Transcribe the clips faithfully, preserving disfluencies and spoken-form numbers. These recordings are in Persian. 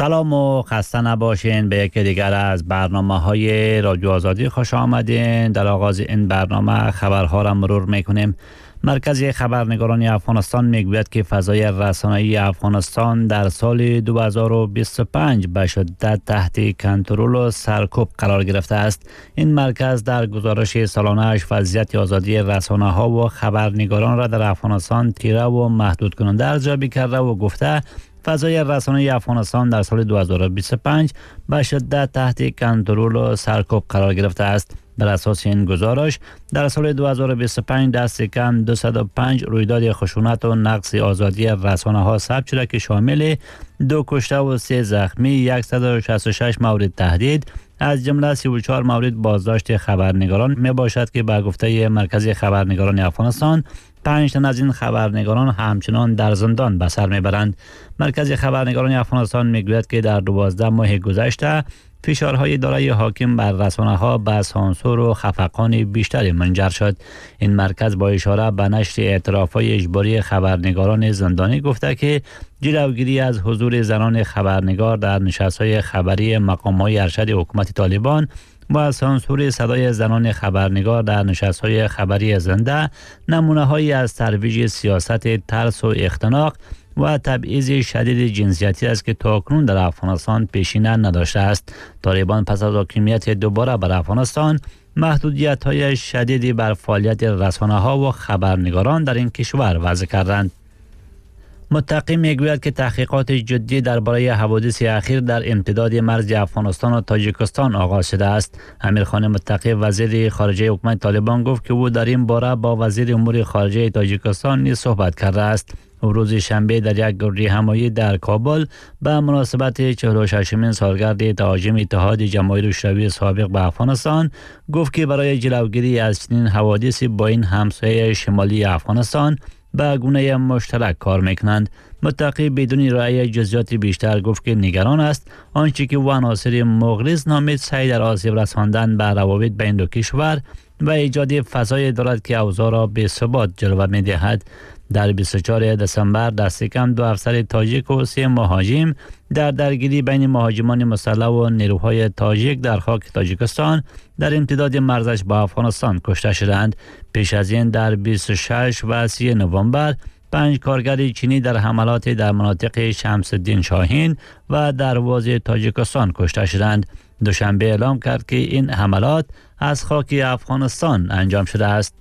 سلام و خسته نباشین. به یکی دیگر از برنامه های رادیو آزادی خوش آمدین. در آغاز این برنامه خبرها را مرور میکنیم. مرکز خبرنگاران افغانستان میگوید که فضای رسانه‌ای افغانستان در سال دو هزار و بیست و پنج به شدت تحت کنترل و سرکوب قرار گرفته است. این مرکز در گزارش سالانه‌اش وضعیت آزادی رسانه‌ها و خبرنگاران را در افغانستان تیره و محدود کننده ارزیابی کرده و گفته فضای رسانه‌ای افغانستان در سال دو هزار و بیست و پنج به شدت تحت کنترل و سرکوب قرار گرفته است. بر اساس این گزارش در سال دو هزار و بیست و پنج دست کم دویست و پنج رویداد خشونت و نقض آزادی رسانه‌ها ثبت شده که شامل دو کشته و سه زخمی، صد و شصت و شش مورد تهدید از جمله سی و چهار مورد بازداشت خبرنگاران می باشد که به گفته مرکز خبرنگاران افغانستان پنج تن از این خبرنگاران همچنان در زندان به سر میبرند. مرکز خبرنگاران افغانستان میگوید که در دوازده ماه گذشته فشارهای اداره حاکم بر رسانه‌ها به سانسور و خفقان بیشتری منجر شد. این مرکز با اشاره به نشر اعتراف‌های اجباری خبرنگاران زندانی گفته که جلوگیری از حضور زنان خبرنگار در نشست‌های خبری مقام‌های ارشد حکومت طالبان و سانسور صدای زنان خبرنگار در نشست‌های خبری زنده نمونه‌هایی از ترویج سیاست ترس و اختناق و تبعیض شدید جنسیتی است که تاکنون در افغانستان پیشینه نداشته است. طالبان پس از حاکمیت دوباره بر افغانستان محدودیت‌های شدیدی بر فعالیت رسانه‌ها و خبرنگاران در این کشور وضع کردند. متقی میگوید که تحقیقات جدی درباره حوادث اخیر در امتداد مرز افغانستان و تاجیکستان آغاز شده است. امیرخان متقی وزیر خارجه حکومت طالبان گفت که او در این باره با وزیر امور خارجه تاجیکستان نیز صحبت کرده است. او روز شنبه در یک گردی همایی در کابل به مناسبت چهل و ششمین سالگرد تهاجم اتحاد جماهیر شوروی سابق به افغانستان گفت که برای جلوگیری از چنین حوادثی با این همسایه شمالی افغانستان به گونه مشترک کار میکنند. متقی بدون ارائه جزئیات بیشتر گفت که نگران است آنچه که او عناصر مغرض نامید سعی در آسیب رساندن به روابط بین دو کشور و ایجاد فضای دارد که اوضاع را به ثبات جلوه میدهد. در بیست و چهارم دسامبر دست کم دو افسر تاجیک و سه مهاجم در درگیری بین مهاجمان مسلح و نیروهای تاجیک در خاک تاجیکستان در امتداد مرزش با افغانستان کشته شدند. پیش از این در بیست و شش و سی نوامبر پنج کارگر چینی در حملات در مناطق شمس الدین شاهین و دروازه تاجیکستان کشته شدند. دوشنبه اعلام کرد که این حملات از خاک افغانستان انجام شده است.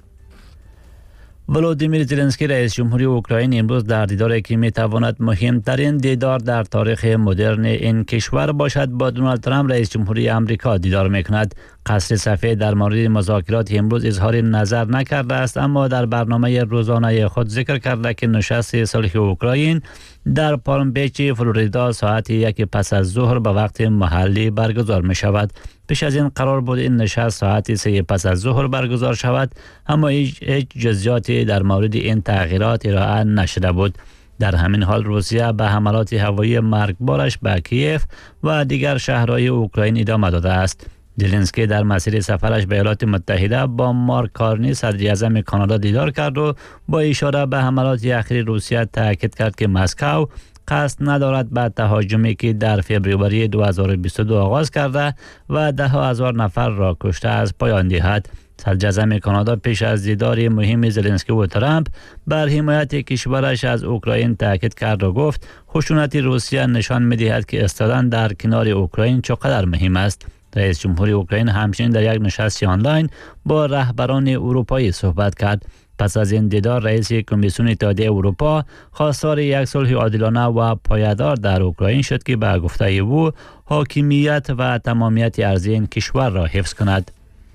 ولودیمیر زلنسکی رئیس جمهوری اوکراین امروز در دیداری که میتواند مهمترین دیدار در تاریخ مدرن این کشور باشد با دونالد ترامپ رئیس جمهوری آمریکا دیدار میکند. قصر سفید در مورد مذاکرات امروز اظهار نظر نکرده است، اما در برنامه روزانه خود ذکر کرده که نشست صلح اوکراین در پالم بیچ فلوریدا ساعت یک پس از ظهر به وقت محلی برگزار می شود. پیش از این قرار بود این نشست ساعت سه پس از ظهر برگزار شود، اما هیچ جزئیاتی در مورد این تغییرات ارائه نشده بود. در همین حال روسیه به حملات هوایی مرگبارش به کیف و دیگر شهرهای اوکراین ادامه داده است. زلنسکی در مسیر سفرش به ایالات متحده با مارک کارنی صدر اعظم کانادا دیدار کرد و با اشاره به حملات اخیر روسیه تاکید کرد که مسکو قصد ندارد به تهاجمی که در فوریه دو هزار و بیست و دو آغاز کرده و ده هزار نفر را کشته از پایان دهد. صدر اعظم کانادا پیش از دیدار مهم زلنسکی و ترامپ بر حمایت کشورش از اوکراین تاکید کرد و گفت خشونت روسیه نشان می‌دهد که ایستادن در کنار اوکراین چقدر مهم است. رئیس جمهوری اوکراین همچنین در یک نشست آنلاین با رهبران اروپایی صحبت کرد. پس از این دیدار رئیس کمیسیون اتحادیه اروپا خواستار یک صلح عادلانه و پایدار در اوکراین شد که به گفته او حاکمیت و تمامیت ارضی این کشور را حفظ کند.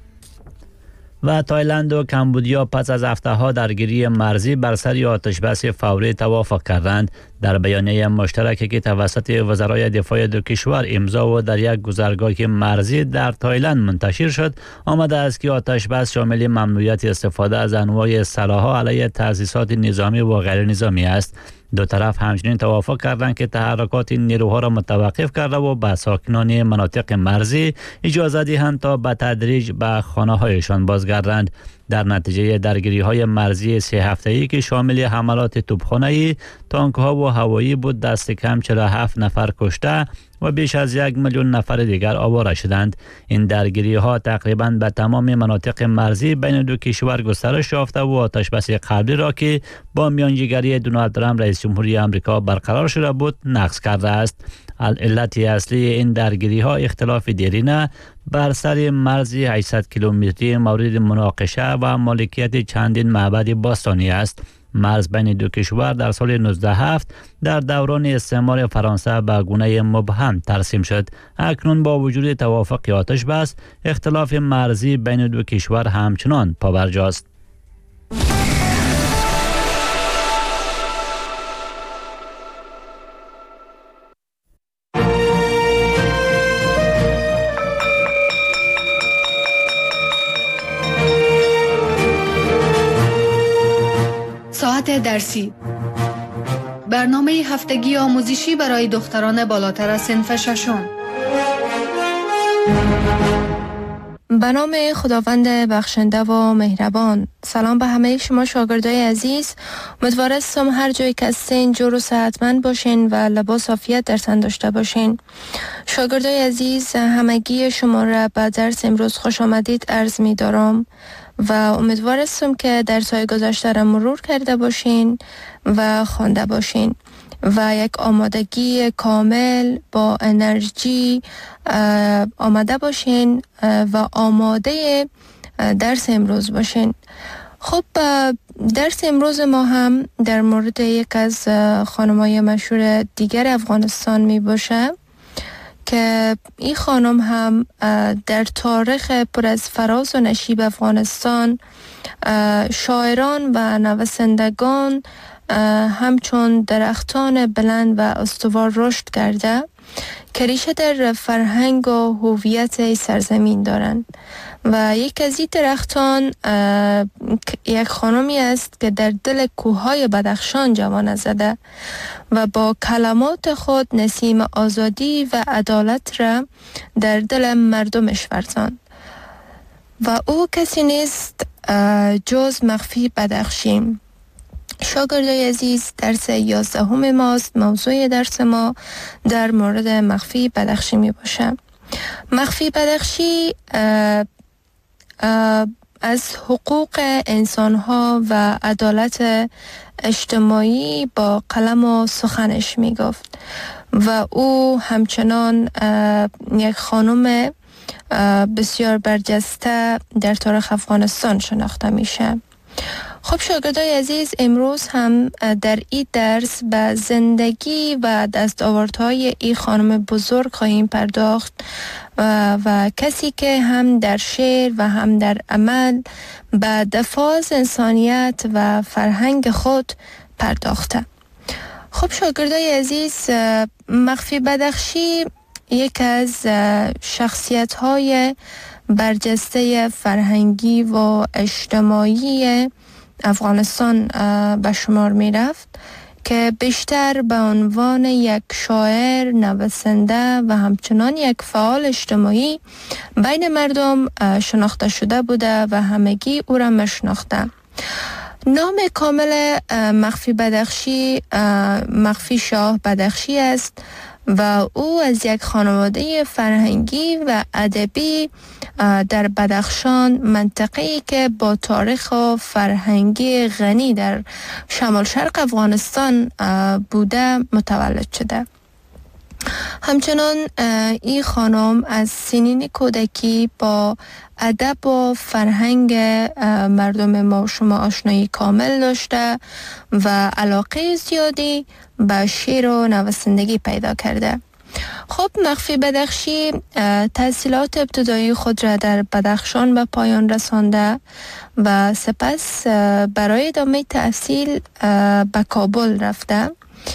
و تایلند و کمبودیا پس از هفته‌ها درگیری مرزی بر سر آتشبس فوری توافق کردند. در بیانیه مشترکی که توسط وزرای دفاع دو کشور امضا و در یک گذرگاه مرزی در تایلند منتشر شد، آمده است که آتشبس شامل ممنوعیت استفاده از انواع سلاح‌ها علیه تأسیسات نظامی و غیر نظامی است. دو طرف همچنین توافق کردند که تحرکات نیروها را متوقف کرده و به ساکنان مناطق مرزی اجازه دهند تا به تدریج به خانه‌هایشان بازگردند. در نتیجه درگیری های مرزی سه هفته‌ای که شامل حملات توپخانه‌ای، تانک ها و هوایی بود، دست کم چهل و هفت نفر کشته و بیش از یک میلیون نفر دیگر آواره شدند. این درگیری ها تقریبا به تمام مناطق مرزی بین دو کشور گسترش یافته و آتشبس قبلی را که با میانجیگری دونالد ترامپ رئیس جمهوری آمریکا برقرار شده بود نقض کرده است. علت اصلی این درگیری ها اختلاف دیرینه بر سر مرزی هشتصد کیلومتری مورد مناقشه و مالکیت چندین معبد باستانی است. مرز بین دو کشور در سال نوزده هفت در دوران استعمار فرانسه به گونه مبهم ترسیم شد. اکنون با وجود توافق آتش بس، اختلاف مرزی بین دو کشور همچنان پابرجاست. ساعت درسی، برنامه هفتگی آموزشی برای دختران بالاتر از صنف ششم. به نام خداوند بخشنده و مهربان. سلام به همه شما شاگردای عزیز. امیدوارم هر جایی که هستین جور و صحتمند باشین و لباس عافیت در تن داشته باشین. شاگردای عزیز، همگی شما را به درس امروز خوش آمدید عرض می دارم و امیدوارم که درس‌های گذشته را مرور کرده باشین و خوانده باشین و یک آمادگی کامل با انرژی آماده باشین و آماده درس امروز باشین. خب درس امروز ما هم در مورد یک از خانم‌های مشهور دیگر افغانستان می باشه که این خانم هم در تاریخ پر از فراز و نشیب افغانستان شاعران و نویسندگان همچون درختان بلند و استوار رشد کرده که ریشه در فرهنگ و هویت سرزمین دارند و یک از این درختان یک خانمی است که در دل کوههای بدخشان جوانه زده و با کلمات خود نسیم آزادی و عدالت را در دل مردمش ورزاند و او کسی نیست جز مخفی بدخشی. شاگردای عزیز، درس یازدهم ماست. موضوع درس ما در مورد مخفی بدخشی می باشه. مخفی بدخشی اه اه از حقوق انسانها و عدالت اجتماعی با قلم و سخنش می گفت و او همچنان یک خانم بسیار برجسته در تاریخ افغانستان شناخته میشه. خب شاگردای عزیز، امروز هم در این درس به زندگی و دستاوردهای این خانم بزرگ خواهیم پرداخت و, و کسی که هم در شعر و هم در عمل به دفاع از انسانیت و فرهنگ خود پرداخته. خب شاگردای عزیز، مخفی بدخشی یک از شخصیت‌های برجسته فرهنگی و اجتماعی افغانستان به شمار می رفت که بیشتر به عنوان یک شاعر، نویسنده و همچنان یک فعال اجتماعی بین مردم شناخته شده بوده و همگی او را میشناخته. نام کامل مخفی بدخشی مخفی شاه بدخشی است و او از یک خانواده فرهنگی و ادبی در بدخشان، منطقه‌ای که با تاریخ و فرهنگی غنی در شمال شرق افغانستان بوده متولد شده. همچنان این خانم از سنین کودکی با ادب و فرهنگ مردم ما شما آشنایی کامل داشته و علاقه زیادی به شعر و نویسندگی پیدا کرده. خب مخفی بدخشی تحصیلات ابتدایی خود را در بدخشان به پایان رسانده و سپس برای ادامه تحصیل به کابل رفته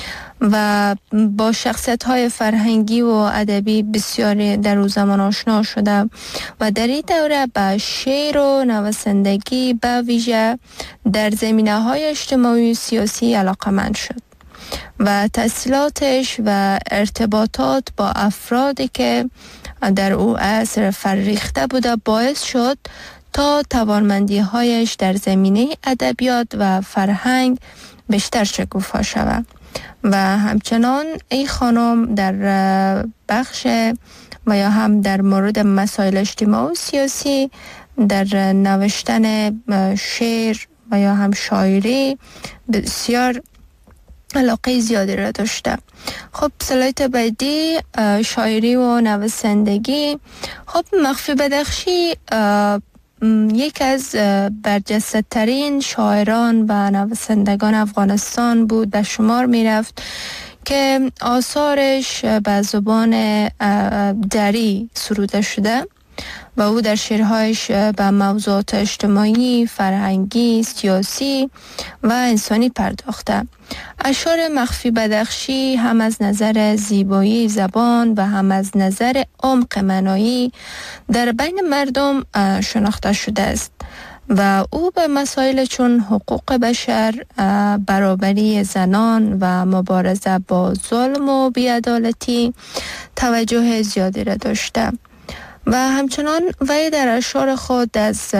و با شخصیت‌های فرهنگی و ادبی بسیاری در او زمان آشنا شده و در این دوره به شعر و نویسندگی به ویژه در زمینه‌های اجتماعی و سیاسی علاقه‌مند شد و تحصیلاتش و ارتباطات با افرادی که در او عصر فرهیخته بوده باعث شد تا توانمندی هایش در زمینه ادبیات و فرهنگ بیشتر شکوفا شود. و همچنان ای خانم در بخش و یا هم در مورد مسائل اجتماعی و سیاسی در نوشتن شعر و یا هم شاعری بسیار علاقه زیادی را داشته. خب سلایت بعدی شاعری و نویسندگی. خب مخفی بدخشی یک از برجسته ترین شاعران و نویسندگان افغانستان بود به شمار می رفت که آثارش به زبان دری سروده شده و او در شعرهایش به موضوعات اجتماعی، فرهنگی، سیاسی و انسانی پرداخته. اشعار مخفی بدخشی هم از نظر زیبایی زبان و هم از نظر عمق معنایی در بین مردم شناخته شده است و او به مسائل چون حقوق بشر، برابری زنان و مبارزه با ظلم و بی‌عدالتی توجه زیادی را داشته و همچنان وی در اشعار خود از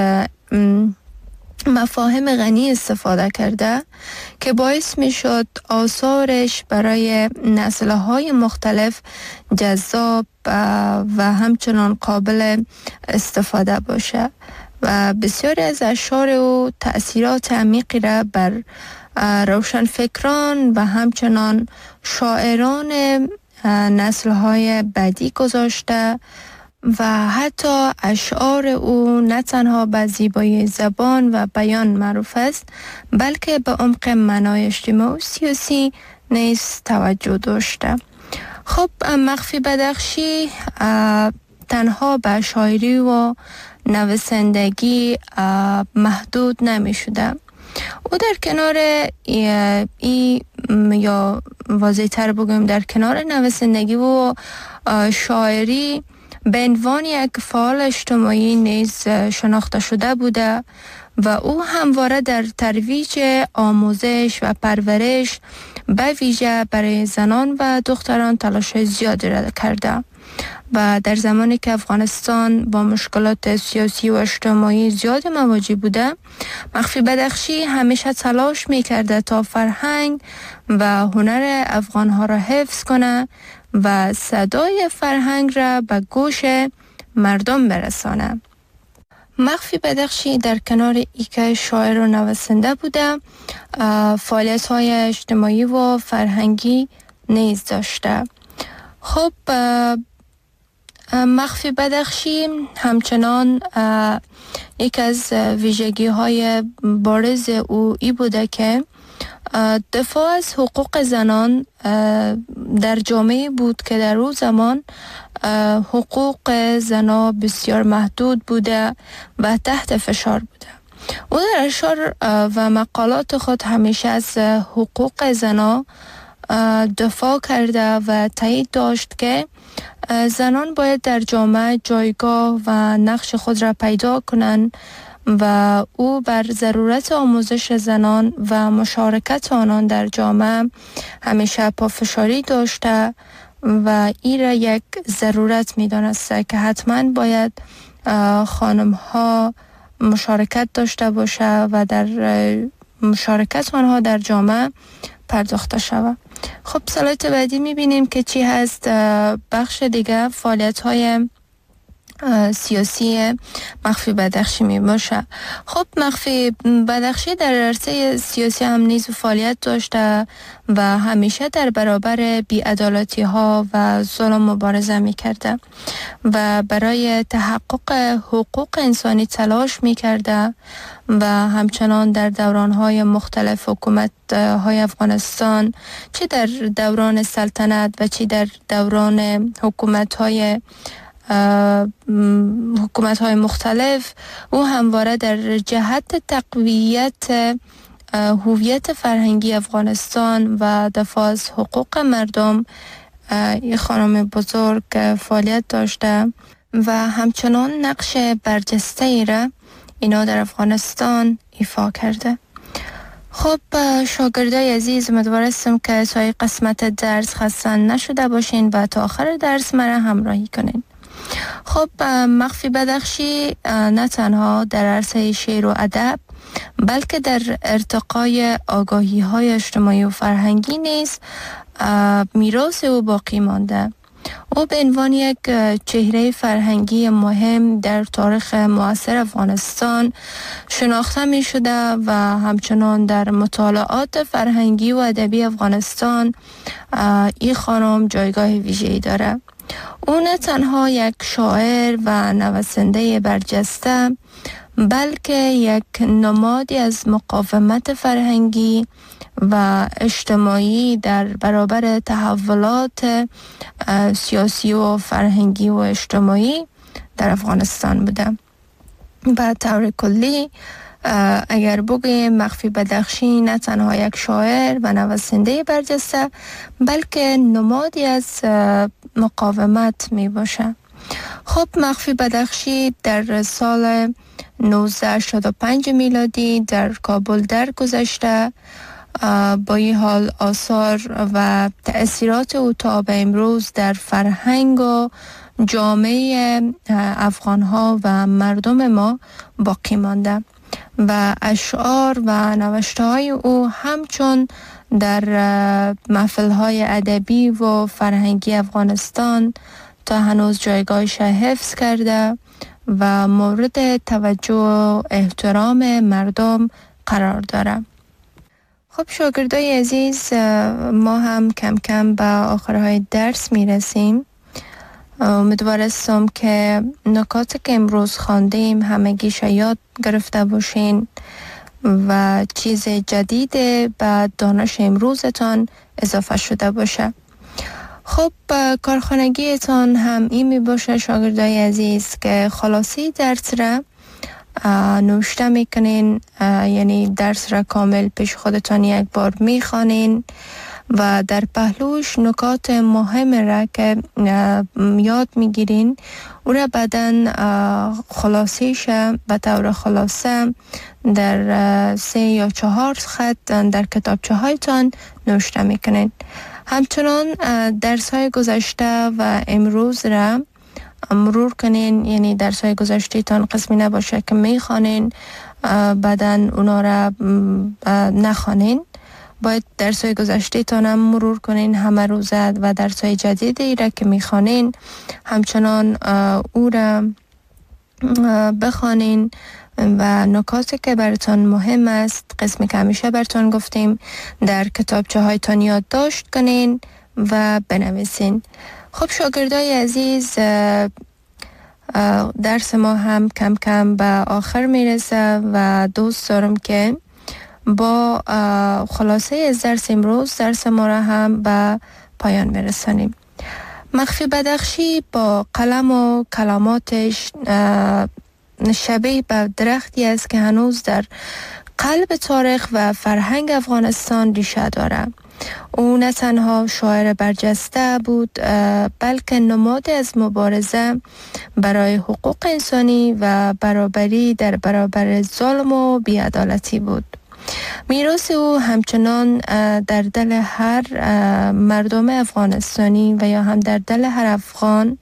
مفاهیم غنی استفاده کرده که باعث می شد آثارش برای نسل‌های مختلف جذاب و همچنان قابل استفاده باشه و بسیاری از اشعار او تأثیرات عمیقی را بر روشنفکران و همچنان شاعران نسل‌های بعدی گذاشته و حتی اشعار او نه تنها به زیبایی زبان و بیان معروف است بلکه به عمق معنای اجتماعی و سیاسی نیز توجه داشته. خب مخفی بدخشی تنها به شاعری و نویسندگی محدود نمی شده. او در کنار ای, ای یا واضح تر بگویم در کنار نویسندگی و شاعری به عنوان یک فعال اجتماعی نیز شناخته شده بوده و او همواره در ترویج آموزش و پرورش به ویژه برای زنان و دختران تلاش زیادی را کرده و در زمانی که افغانستان با مشکلات سیاسی و اجتماعی زیاد مواجه بوده، مخفی بدخشی همیشه تلاش می‌کرده تا فرهنگ و هنر افغان‌ها را حفظ کنه و صدای فرهنگ را به گوش مردم برسانه. مخفی بدخشی در کنار ایکه شاعر و نویسنده بوده، فعالیت‌های اجتماعی و فرهنگی نیز داشته. خب مخفی بدخشی همچنان یک از ویژگی های بارز او ای بوده که دفاع از حقوق زنان در جامعه بود که در اون زمان حقوق زنان بسیار محدود بوده و تحت فشار بوده. او در اشعار و مقالات خود همیشه از حقوق زنان دفاع کرده و تایید داشت که زنان باید در جامعه جایگاه و نقش خود را پیدا کنند و او بر ضرورت آموزش زنان و مشارکت آنان در جامعه همیشه پافشاری داشته و این را یک ضرورت می دانسته که حتما باید خانم ها مشارکت داشته باشه و در مشارکت آنها در جامعه پرداخته شود. خب سلایت بعدی میبینیم که چی هست. بخش دیگه فعالیت های سیاسی مخفی بدخشی می باشه. خب مخفی بدخشی در عرصه سیاسی هم نیز فعالیت داشته و همیشه در برابر بی‌عدالتی ها و ظلم مبارزه می کرده و برای تحقق حقوق انسانی تلاش می کرده و همچنان در دوران‌های مختلف حکومت های افغانستان، چه در دوران سلطنت و چه در دوران حکومت‌های حکومت‌های مختلف، او همواره در جهت تقویت هویت فرهنگی افغانستان و دفاع از حقوق مردم یک خانم بزرگ فعالیت داشته و همچنان نقش برجسته ای را اینا در افغانستان ایفا کرده. خب شاگردای عزیز، امیدوارم که تا قسمت درس خسته نشده باشین و تا آخر درس مرا همراهی کنین. خب مخفی بدخشی نه تنها در عرصه شعر و ادب بلکه در ارتقای آگاهی های اجتماعی و فرهنگی نیز میراث او باقی مانده. او به عنوان یک چهره فرهنگی مهم در تاریخ معاصر افغانستان شناخته می شده و همچنان در مطالعات فرهنگی و ادبی افغانستان این خانم جایگاه ویژه‌ای داره. او نه تنها یک شاعر و نویسنده برجسته بلکه یک نمادی از مقاومت فرهنگی و اجتماعی در برابر تحولات سیاسی و فرهنگی و اجتماعی در افغانستان بوده. به طور کلی اگر بگیم مخفی بدخشی نه تنها یک شاعر و نویسنده برجسته بلکه نمادی از مقاومت می باشه. خب مخفی بدخشی در سال نوزده هشتاد و پنج میلادی در کابل درگذشته. با این حال آثار و تأثیرات او تا به امروز در فرهنگ و جامعه افغانها و مردم ما باقی مانده و اشعار و نوشته های او همچون در محفل های ادبی و فرهنگی افغانستان تا هنوز جایگاهش حفظ کرده و مورد توجه و احترام مردم قرار داره. خب شاگردای عزیز، ما هم کم کم به آخرهای درس میرسیم. امیدوار هستم که نکاتی که امروز خواندیم همگیش یاد گرفته باشین و چیز جدید به دانش امروزتان اضافه شده باشه. خب کارخانگیتان هم این می باشه شاگردای عزیز که خلاصی درس را نوشته میکنین، یعنی درس را کامل پیش خودتان یک بار میخوانین و در پهلوش نکات مهم را که یاد میگیرین او را بعدن خلاصیش به طور خلاصه در سه یا چهار خط در کتابچه هایتان نوشته میکنین. همچنان درس های گذشته و امروز را مرور کنین، یعنی درس های گذشته تان قسمی نباشه که میخوانین بعدن اونا را نخوانین. باید درس های گذشته تان هم مرور کنین همه روزه و درس های جدیدی را که میخوانین همچنان او را بخوانین و نکاتی که براتون مهم است، قسمی که همیشه براتون گفتیم، در کتابچه هایتان یادداشت کنین و بنویسین. خب شاگردای عزیز، درس ما هم کم کم به آخر میرسه و دوست دارم که با خلاصه از درس امروز درس ما را هم به پایان میرسانیم. مخفی بدخشی با قلم و کلماتش شبیه به درختی است که هنوز در قلب تاریخ و فرهنگ افغانستان ریشه داره. او نه تنها شاعر برجسته بود بلکه نماد از مبارزه برای حقوق انسانی و برابری در برابر ظلم و بی‌عدالتی بود. میراث او همچنان در دل هر مردم افغانستانی و یا هم در دل هر افغان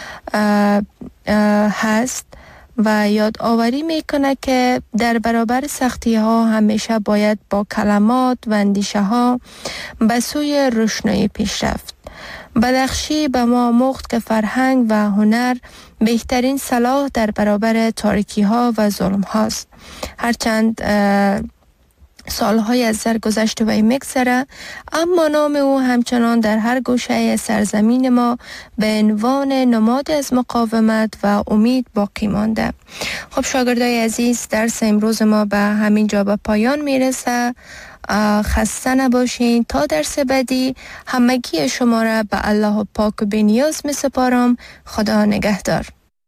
هست و یادآوری میکنه که در برابر سختی ها همیشه باید با کلمات و اندیشه ها به سوی روشنایی پیش رفت. بدخشی به ما آموخت که فرهنگ و هنر بهترین سلاح در برابر تاریکی ها و ظلم هاست. هرچند سالهای از در گذشته و میگذره، اما نام او همچنان در هر گوشه سرزمین ما به عنوان نماد از مقاومت و امید باقی مانده. خب شاگردای عزیز، درس امروز ما به همین جا به پایان میرسه. خسته نباشین. تا درس بعدی همگی شما را به الله پاک و بی‌نیاز می سپارم. خدا نگهدار.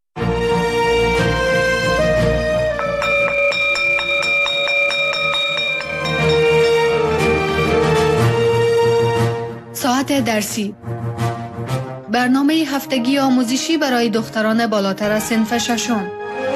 ساعت درسی، برنامه هفتگی آموزشی برای دختران بالاتر از صنف ششم.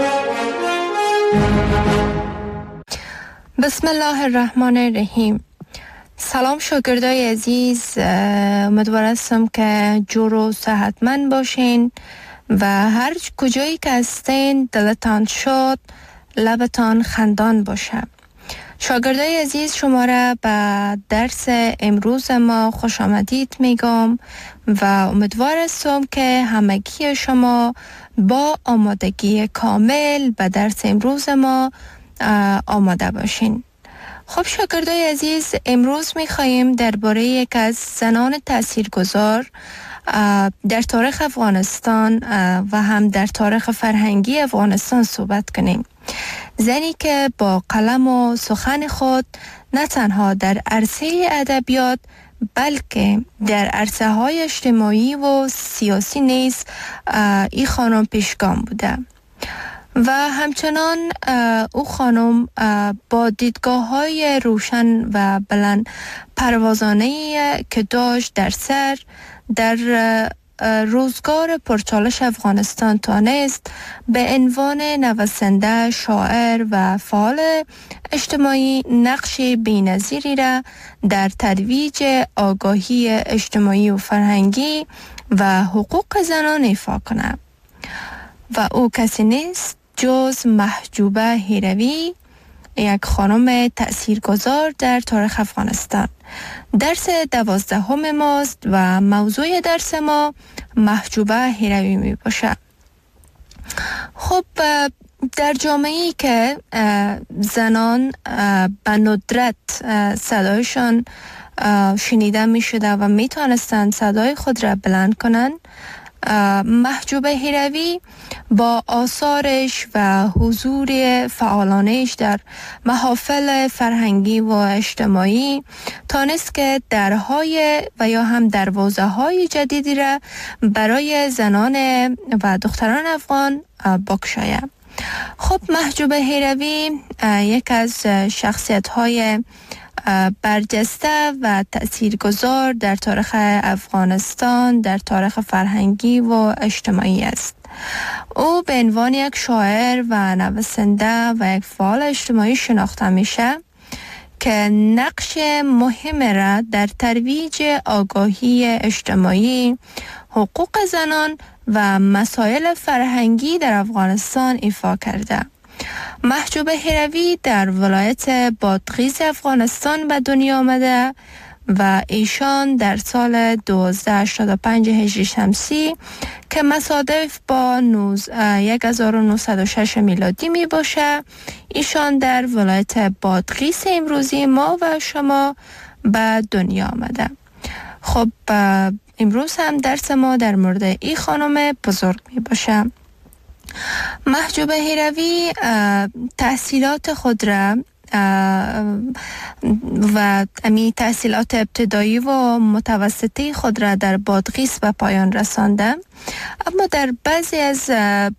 بسم الله الرحمن الرحیم. سلام شاگردای عزیز، امیدوار هستم که جور و صحتمند باشین و هر کجایی که هستین دلتان شاد، لبتان خندان باشه. شاگردای عزیز، شما را به درس امروز ما خوش آمدید میگم و امیدوار هستم که همگی شما با آمادگی کامل به درس امروز ما آماده باشین. خب شاگردای عزیز، امروز میخواییم درباره یک از زنان تاثیرگذار در تاریخ افغانستان و هم در تاریخ فرهنگی افغانستان صحبت کنیم. زنی که با قلم و سخن خود نه تنها در عرصه ادبیات بلکه در عرصه های اجتماعی و سیاسی نیز این خانم پیشگام بوده و همچنان او خانم با دیدگاه های روشن و بلند پروازانه که داشت در سر در روزگار پرچالش افغانستان تانست به عنوان نویسنده، شاعر و فعال اجتماعی نقش بی‌نظیری را در ترویج آگاهی اجتماعی و فرهنگی و حقوق زنان ایفا کند و او کسی نیست جز محجوبه هیروی، یک خانم تأثیرگذار در تاریخ افغانستان. درس دوازدهم ماست و موضوع درس ما محجوبه هیروی می باشد. خب در جامعه‌ای که زنان به ندرت صدایشان شنیده می شده و می توانستند صدای خود را بلند کنند، محجوبه هیروی با آثارش و حضور فعالانش در محافل فرهنگی و اجتماعی تانست که درهای و یا هم دروازه های جدیدی را برای زنان و دختران افغان بگشاید. خب محجوبه هیروی یک از شخصیت های برجسته و تأثیرگذار در تاریخ افغانستان، در تاریخ فرهنگی و اجتماعی است. او به عنوان یک شاعر و نویسنده و یک فعال اجتماعی شناخته میشه که نقش مهم را در ترویج آگاهی اجتماعی، حقوق زنان و مسائل فرهنگی در افغانستان ایفا کرده. محجوبه هیروی در ولایت بادغیس افغانستان به دنیا آمده و ایشان در سال دو هزار و هشتاد و پنج هجری شمسی که مصادف با هزار و نهصد و شش میلادی می باشه، ایشان در ولایت بادغیس امروزی ما و شما به دنیا آمده. خب امروز هم درس ما در مورد این خانم بزرگ می باشه. محجوبه هیروی تحصیلات خود را و امی تحصیلات ابتدایی و متوسطی خود را در بادغیس به پایان رسانده، اما در بعضی از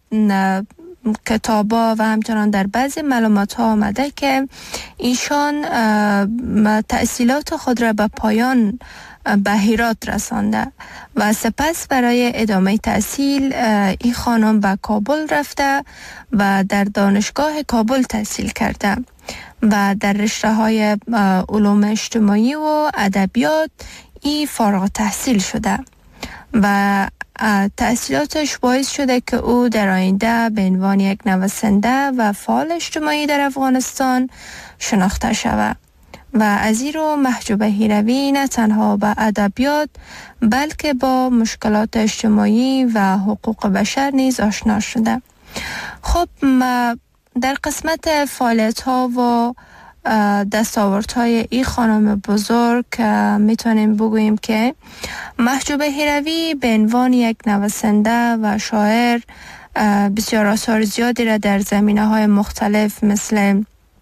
کتابا و همچنان در بعضی معلومات ها آمده که ایشان تحصیلات خود را به پایان به هرات رسانده و سپس برای ادامه تحصیل این خانم به کابل رفته و در دانشگاه کابل تحصیل کرده و در رشته های علوم اجتماعی و ادبیات ای فارغ التحصیل شده و تحصیلاتش باعث شده که او در آینده به عنوان یک نویسنده و فعال اجتماعی در افغانستان شناخته شود. و از این رو محجوبه هیروی نه تنها با ادبیات بلکه با مشکلات اجتماعی و حقوق بشر نیز آشنا شده. خب در قسمت فعالیت ها و دستاورد های این خانم بزرگ میتونیم بگوییم که محجوبه هیروی به عنوان یک نویسنده و شاعر بسیار آثار زیادی را در زمینه های مختلف مثل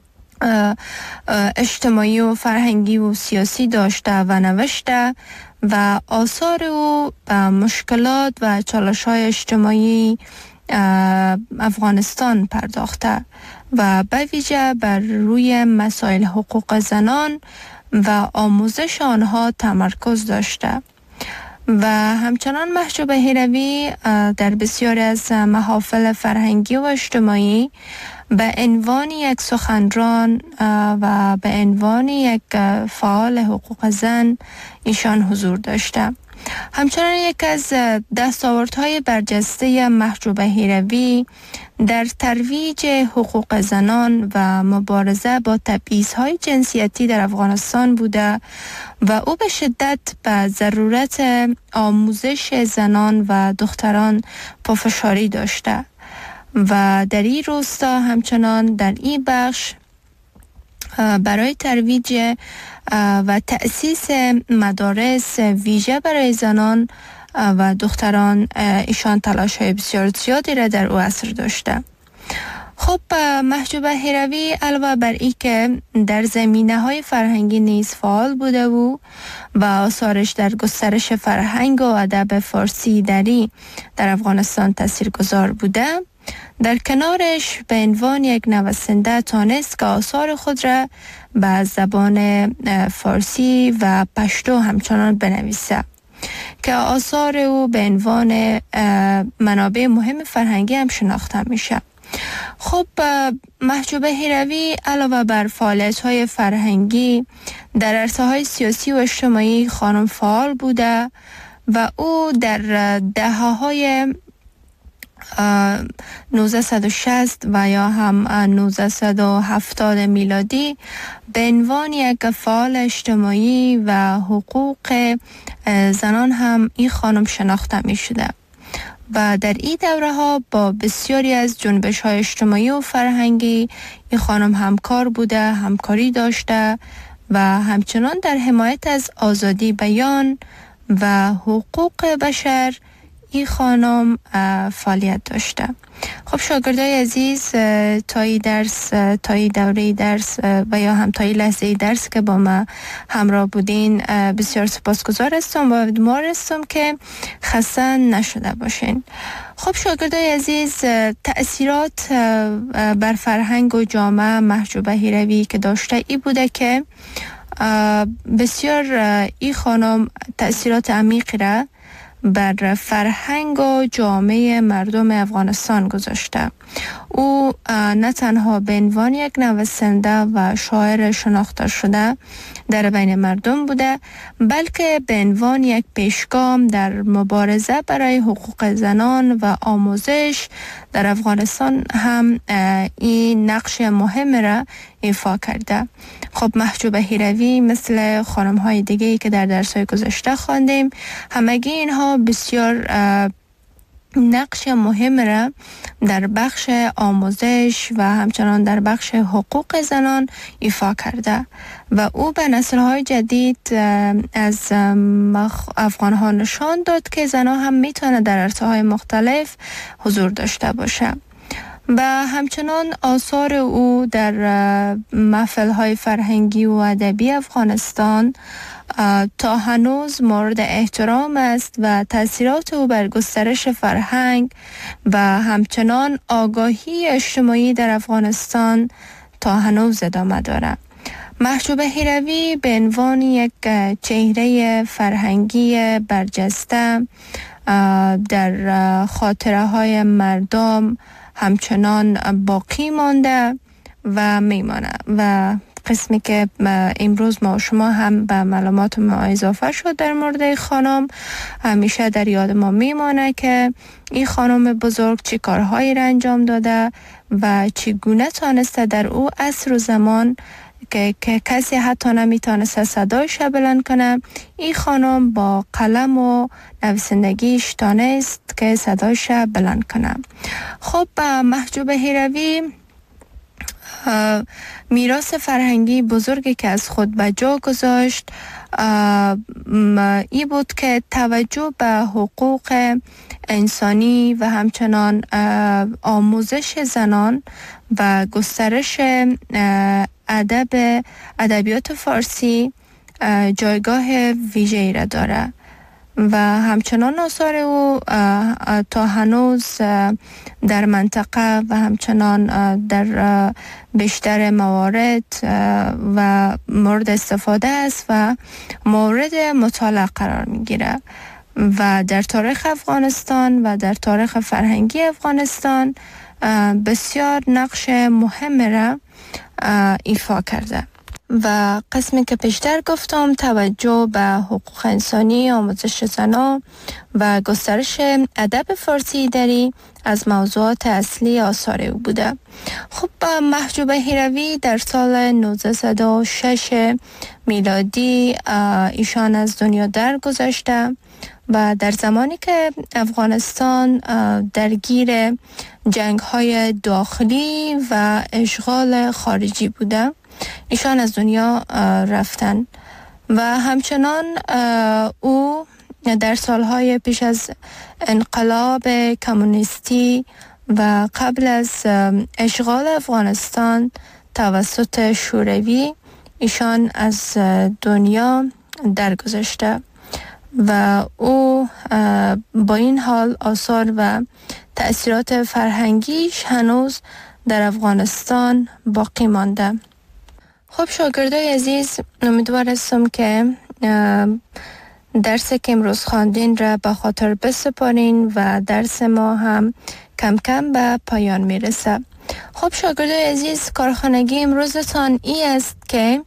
اجتماعی و فرهنگی و سیاسی داشته و نوشته و آثار او مشکلات و چالش‌های اجتماعی افغانستان پرداخته و به ویژه بر روی مسائل حقوق زنان و آموزش آنها تمرکز داشته و همچنان محجوبه هیروی در بسیاری از محافل فرهنگی و اجتماعی به عنوان یک سخنران و به عنوان یک فعال حقوق زن ایشان حضور داشته. همچنان یک از دستاوردهای برجسته محجوب هیروی در ترویج حقوق زنان و مبارزه با تبعیض‌های جنسیتی در افغانستان بوده و او به شدت به ضرورت آموزش زنان و دختران پافشاری داشته و در این راستا همچنان در این بخش برای ترویج و تأسیس مدارس ویژه برای زنان و دختران ایشان تلاش های بسیار زیادی را در او عصر داشته. خب محجوب هیروی علاوه بر این که در زمینه های فرهنگی نیز فعال بوده و و آثارش در گسترش فرهنگ و ادب فارسی دری در افغانستان تاثیرگذار بوده، در کنارش به عنوان یک نویسنده تانست که آثار خود را به زبان فارسی و پشتو همچنان بنویسه که آثار او به عنوان منابع مهم فرهنگی هم شناخته میشه. خب محجوب هیروی علاوه بر فعالیت‌های فرهنگی در عرصه‌های سیاسی و اجتماعی خانم فعال بوده و او در دهه‌های نوزده و شصت و یا هم نوزده و هفتاد میلادی به عنوان یک فعال اجتماعی و حقوق زنان هم این خانم شناخته می شده و در این دوره ها با بسیاری از جنبش های اجتماعی و فرهنگی این خانم همکار بوده، همکاری داشته و همچنان در حمایت از آزادی بیان و حقوق بشر این خانم فعالیت داشته. خب شاگردای عزیز، تا این درس، تا این دوره درس و یا هم تا این لحظه درس که با ما همراه بودین بسیار سپاسگزار هستم و امیدوار هستم که خسته نشده باشین. خب شاگردای عزیز، تأثیرات بر فرهنگ و جامعه محجوب هیروی که داشته ای بوده که بسیار این خانم تأثیرات عمیقی را بر فرهنگ و جامعه مردم افغانستان گذاشته. او نه تنها به عنوان یک نویسنده و شاعر شناخته شده در بین مردم بوده، بلکه به عنوان یک پیشگام در مبارزه برای حقوق زنان و آموزش در افغانستان هم این نقش مهم را ایفا کرده. خب محجوب هیروی مثل خانم های دیگه‌ای که در درس های گذشته خواندیم، همگی اینها بسیار نقش مهم را در بخش آموزش و همچنان در بخش حقوق زنان ایفا کرده و او به نسل‌های جدید از افغان‌ها نشان داد که زنان هم میتونه در عرصه‌های مختلف حضور داشته باشه. و همچنان آثار او در محفل‌های فرهنگی و ادبی افغانستان تا هنوز مورد احترام است و تأثیرات او بر گسترش فرهنگ و همچنان آگاهی اجتماعی در افغانستان تا هنوز ادامه دارد. محجوب هیروی به عنوان یک چهره فرهنگی برجسته در خاطره های مردم همچنان باقی مانده و میمانه و قسمی که امروز ما و شما هم به معلومات ما اضافه شد در مورد خانم همیشه در یاد ما میمانه که این خانم بزرگ چی کارهایی را انجام داده و چگونه تانسته در او عصر و زمان که, که کسی حتی نمیتونسته صدایش بلند کنه، این خانم با قلم و نویسندگیش تانست که صدایش بلند کنه. خب محجوب هیروی میراث فرهنگی بزرگی که از خود به جا گذاشت ای بود که توجه به حقوق انسانی و همچنان آموزش زنان و گسترش ادب ادبیات فارسی جایگاه ویژه‌ای را داره و همچنان آثار او تا هنوز در منطقه و همچنان در بیشتر موارد و مورد استفاده است و مورد مطالعه قرار میگیره و در تاریخ افغانستان و در تاریخ فرهنگی افغانستان بسیار نقش مهم را ایفا کرده. و قسمی که پیشتر گفتم توجه به حقوق انسانی، آموزش زنان و گسترش ادب فارسی دری از موضوعات اصلی آثار او بوده. خب محجوب هیروی در سال نوزده و شش میلادی ایشان از دنیا درگذشته و در زمانی که افغانستان درگیر جنگ های داخلی و اشغال خارجی بوده ایشان از دنیا رفتن و همچنان او در سالهای پیش از انقلاب کمونیستی و قبل از اشغال افغانستان توسط شوروی ایشان از دنیا درگذشته و او با این حال آثار و تأثیرات فرهنگیش هنوز در افغانستان باقی مانده. خب شاگردای عزیز، امیدوار هستم که درس که امروز خواندین را به خاطر بسپارین و درس ما هم کم کم به پایان میرسه. خب شاگردای عزیز، کارخانگی امروزتان ای است که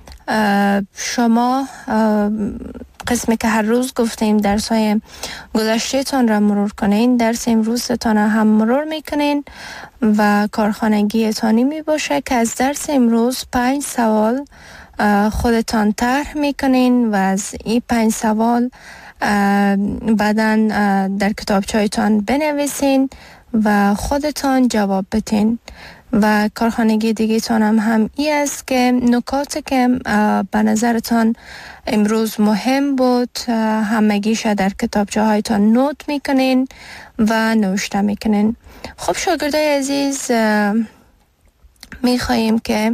شما قسمی که هر روز گفتیم درس های گذشته تان را مرور کنین، درس امروزتان هم مرور میکنین و کارخانگی تانی می باشه که از درس امروز پنج سوال خودتان طرح میکنین و از این پنج سوال بعداً در کتابچه‌تان بنویسین و خودتان جواب بدین. و کارخانگی دیگه تان هم هم ای است که نکاتی که به نظرتان امروز مهم بود همگیش در کتابچه هایتان نوت میکنین و نوشته میکنین. خب شاگردای عزیز، میخواییم که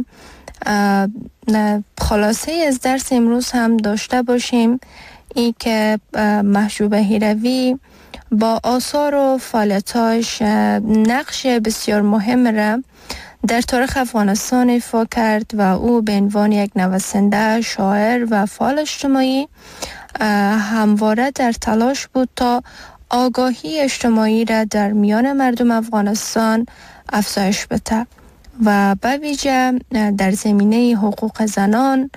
خلاصه از درس امروز هم داشته باشیم، ای که محجوب هیروی با آثار و فعالیتاش نقش بسیار مهم را در تاریخ افغانستان ایفا کرد و او به عنوان یک نویسنده، شاعر و فعال اجتماعی همواره در تلاش بود تا آگاهی اجتماعی را در میان مردم افغانستان افزایش بده و به ویژه در زمینه حقوق زنان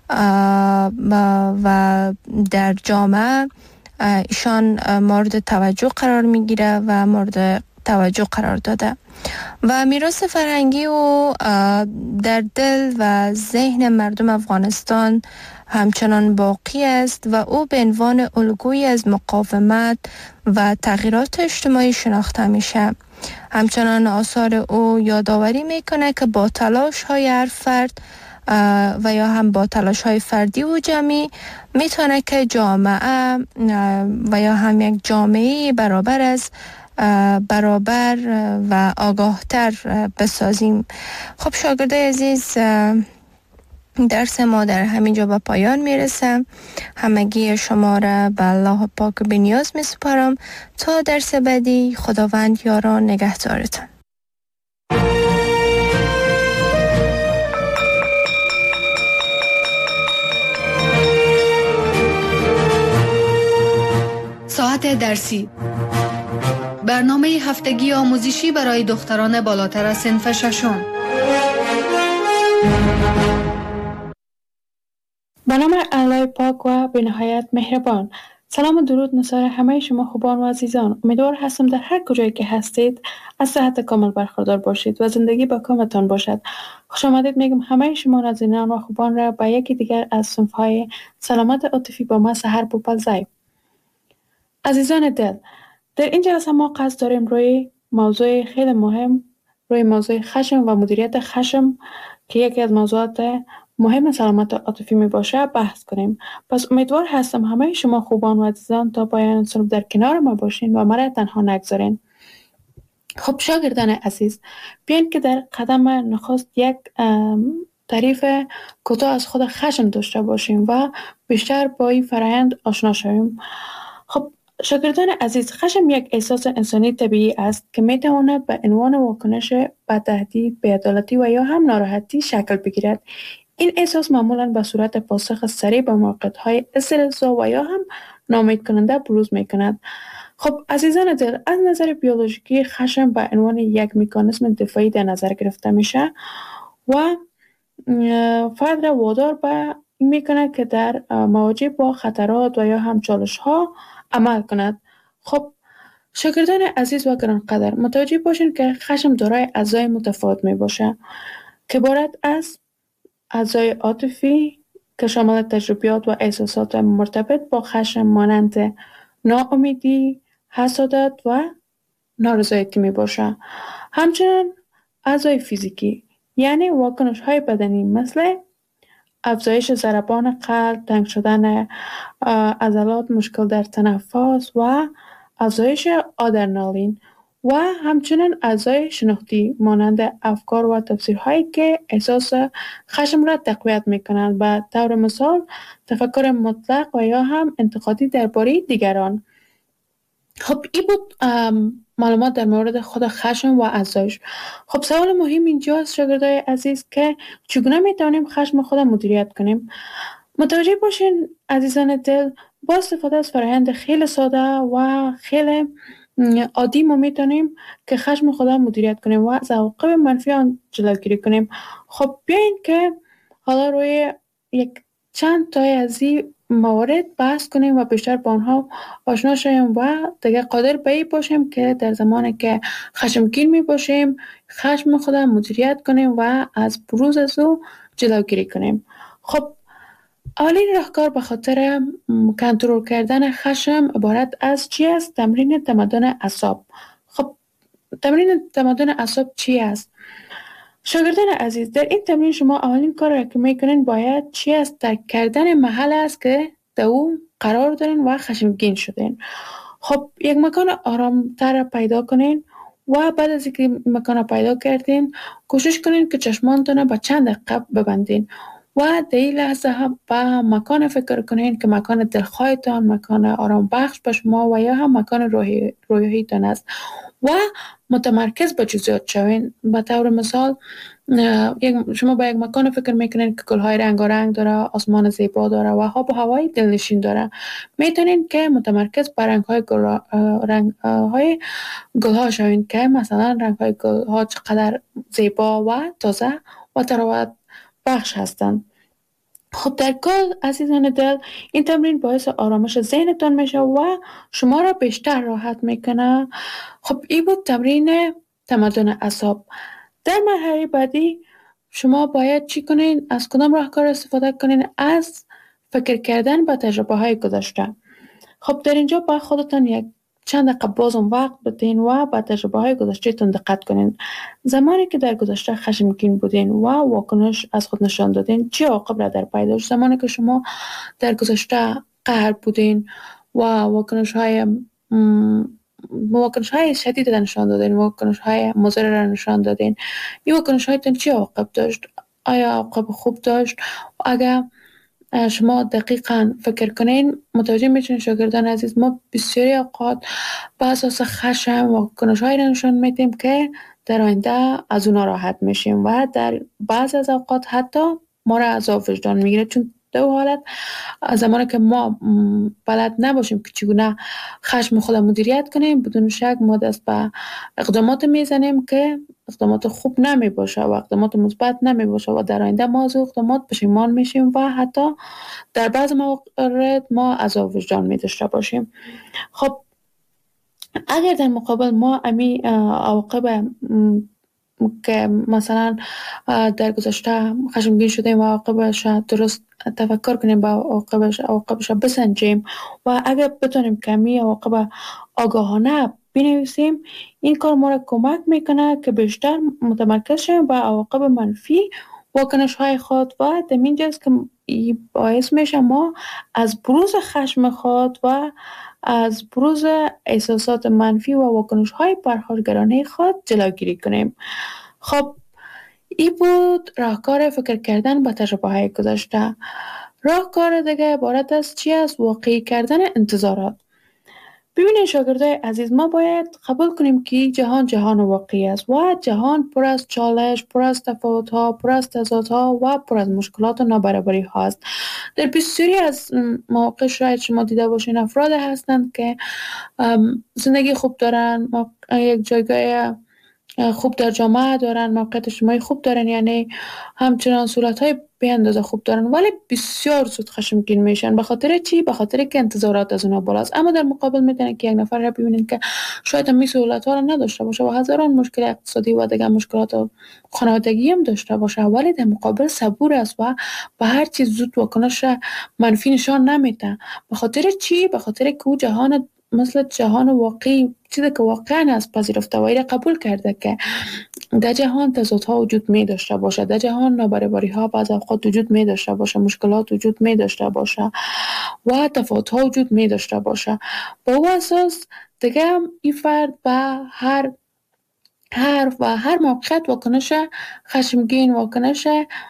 و در جامعه ایشان مورد توجه قرار میگیره و مورد توجه قرار داده و میراث فرهنگی او در دل و ذهن مردم افغانستان همچنان باقی است و او به عنوان الگویی از مقاومت و تغییرات اجتماعی شناخته میشه. همچنان آثار او یادآوری میکنه که با تلاش های هر فرد و یا هم با تلاش های فردی و جمعی میتونه که جامعه و یا هم یک جامعه برابر از برابر و آگاهتر بسازیم. خب شاگردای عزیز، درس ما در همینجا به پایان میرسه. همگی شما را به الله پاک و بی‌نیاز میسپارم تا درس بعدی. خداوند یاران نگهدارتان. ساعت درسی، برنامه هفتگی آموزشی برای دختران بالاتر از صنف ششم. به نام الله پاک و به نهایت مهربان. سلام و درود نثار همه شما خوبان و عزیزان. امیدوار هستم در هر کجایی که هستید از صحت کامل برخوردار باشید و زندگی با کامتان باشد. خوش آمدید میگم همه شما نازنینان و خوبان را به یکی دیگر از صنف‌های سلامت عاطفی با ما سحر بوپلزای. عزیزان دل، در این جلسه ما قصد داریم روی موضوع خیلی مهم، روی موضوع خشم و مدیریت خشم که یکی از موضوعات مهم سلامت عاطفی می باشه بحث کنیم. پس امیدوار هستم همه شما خوبان و عزیزان تا پایان صنف در کنار ما باشین و مرا تنها نگذارین. خب شاگردان عزیز، بیاین که در قدم نخست یک تعریف کوتاه از خود خشم داشته باشیم و بیشتر با این فرآیند آشنا شویم. خب شاگردان عزیز، خشم یک احساس انسانی طبیعی است که می تواند به عنوان واکنش به تهدید، بی‌عدالتی و یا هم ناراحتی شکل بگیرد. این احساس معمولاً به صورت پاسخ سریع به موقعیت‌های استرس‌زا و یا هم ناامید کننده بروز می کند. خب عزیزان دل، از نظر بیولوژیکی خشم به عنوان یک مکانیزم دفاعی در نظر گرفته میشه و فرد را وادار به این میکنه که در مواجه با خطرات و یا هم چالش ها عمل کند. خب شاگردان عزیز و گرانقدر، متوجه باشین که خشم دارای اجزای متفاوت می باشه که عبارت از اجزای عاطفی که شامل تجربیات و احساسات مرتبط با خشم مانند ناامیدی، حسادت و نارضایتی می باشه. همچنین اعضای فیزیکی یعنی واکنش های بدنی مثل افزایش ضربان قلب، تنگ شدن عضلات، مشکل در تنفس و افزایش آدرنالین و همچنین اعضای شناختی مانند افکار و تفسیرهایی که احساس خشم را تقویت میکنند. به طور مثال تفکر مطلق و یا هم انتقادی درباره دیگران. خب این بود معلومات در مورد خود خشم و اعضایش. خب سوال مهم اینجاست شاگردای عزیز که چگونه میتونیم خشم خود مدیریت کنیم؟ متوجه باشین عزیزان دل، با استفاده از فرآیند خیلی ساده و خیلی عادی ما میتونیم که خشم خود مدیریت کنیم و از عواقب منفی آن جلوگیری کنیم. خب بیاین که حالا روی یک چند تای از این موارد بحث کنیم و بیشتر با آنها آشنا شویم و دیگه قادر به این باشیم که در زمانی که خشمگین می باشیم خشم خود مدیریت کنیم و از بروز از او جلوگیری کنیم. خب اولین راهکار به خاطر کنترل کردن خشم عبارت از چی است؟ تمرین تمدن اعصاب. خب تمرین تمدن اعصاب چی است؟ شاگردان عزیز، در این تمرین شما اولین کار را که میکنین باید چی است؟ درک کردن محل است که در او قرار دارین و خشمگین شدین. خب یک مکان آرامتر پیدا کنین و بعد از اینکه مکان پیدا کردین کوشش کنین که چشمانتون به چند دقیقه ببندین و در این لحظه هم به مکان فکر کنین که مکان دلخواهتان، مکان آرام بخش به شما و یا هم مکان روحی روحیتان است و متمرکز به جزئیات شوین. به طور مثال شما با یک مکان فکر میکنین که گلهای رنگارنگ داره، آسمان زیبا داره و آب و هوای دلنشین داره. میتونین که متمرکز بر رنگهای گل رنگهای گلها شوین که مثلا رنگهای گلها چقدر زیبا و تازه و تراوت بخش هستند. خب در کل عزیزان دل این تمرین باعث آرامش ذهنتان میشه و شما را بیشتر راحت میکنه. خب این بود تمرین تمدن اعصاب. در مرحله بعدی شما باید چی کنین؟ از کدام راهکار استفاده کنین؟ از فکر کردن به تجربه های گذشته. خب در اینجا با خودتان یک چند دقیقه بازم وقت بدین و به تجربه های گذشته تون دقت کنین. زمانی که در گذشته خشمگین بودین و واکنش از خود نشان دادین چه عواقب را در پی داشت؟ زمانی که شما در گذشته قهر بودین و واکنش های واکنش های شدید را نشان دادین، واکنش های مضر را نشان دادین، این واکنش هایتون چه عواقب داشت؟ آیا عواقب خوب داشت؟ اگر شما دقیقاً فکر کنین متوجه میشین شاگردان عزیز ما بسیاری اوقات به اساس خشم و واکنش‌هایی را نشان میدیم که در آینده از اونا راحت میشیم و در بعض از اوقات حتی ما را عذاب وجدان میگیره، چون در حالت زمانی که ما بلد نباشیم که چگونه خشم خود مدیریت کنیم بدون شک ما دست به اقدامات میزنیم که اقدامات خوب نمی باشه و اقدامات مثبت نمی باشه و در آینده ما از اقدامات پشیمان میشیم و حتی در بعض موارد ما عذاب وجدان می داشته باشیم. خب اگر در مقابل ما امی عواقب که مثلا در گذشته خشمگین شدیم و عواقبش درست تفکر کنیم با عواقبش عواقبش بسنجیم و اگر بتونیم کمی عواقب آگاهانه بنویسیم این کار ما را کمک میکنه که بیشتر متمرکز شیم با عواقب منفی واکنش های خود و در اینجاست که باعث میشه ما از بروز خشم خود و از بروز احساسات منفی و واکنش های پرخاشگرانه خود جلوگیری کنیم. خب این بود راهکار فکر کردن با تجربه های گذشته. راهکار دیگه عبارت از چی است؟ واقعی کردن انتظارات. ببینید شاگردای عزیز ما باید قبول کنیم که جهان جهان واقعی است و جهان پر از چالش، پر از تفاوت ها، پر از تضاد ها و پر از مشکلات و نابرابری ها است. در بسیاری از مواقع شاید شما دیده باشین افراد هستند که زندگی خوب دارن، یک جایگاه خوب در جامعه دارن، موقعیت اجتماعی خوب دارن، یعنی همچنان صورت‌های به اندازه خوب دارن، ولی بسیار زود خشمگین میشن. به خاطر چی؟ به خاطر که انتظارات از اونها بالاست. اما در مقابل میتونن که یک نفر را ببینید که شاید هم این سهولت‌ها را نداشته باشه و هزاران مشکل اقتصادی و دیگر مشکلات خانوادگی هم داشته باشه، ولی در مقابل صبور است و به هر چیز زود واکنش منفی نشان نمیده. به خاطر چی؟ به خاطر که او جهان مثل جهان واقعی، چیزی که واقعا از پذیرفته و قبول کرده که در جهان تضادها وجود می داشته باشه، در جهان نابرابری ها بعض اوقات وجود می داشته باشه، مشکلات وجود می داشته باشه و تفاوت ها وجود می داشته باشه. با او اساس دیگه این فرد به هر هر و هر موقعیت واکنش خشمگین، واکنش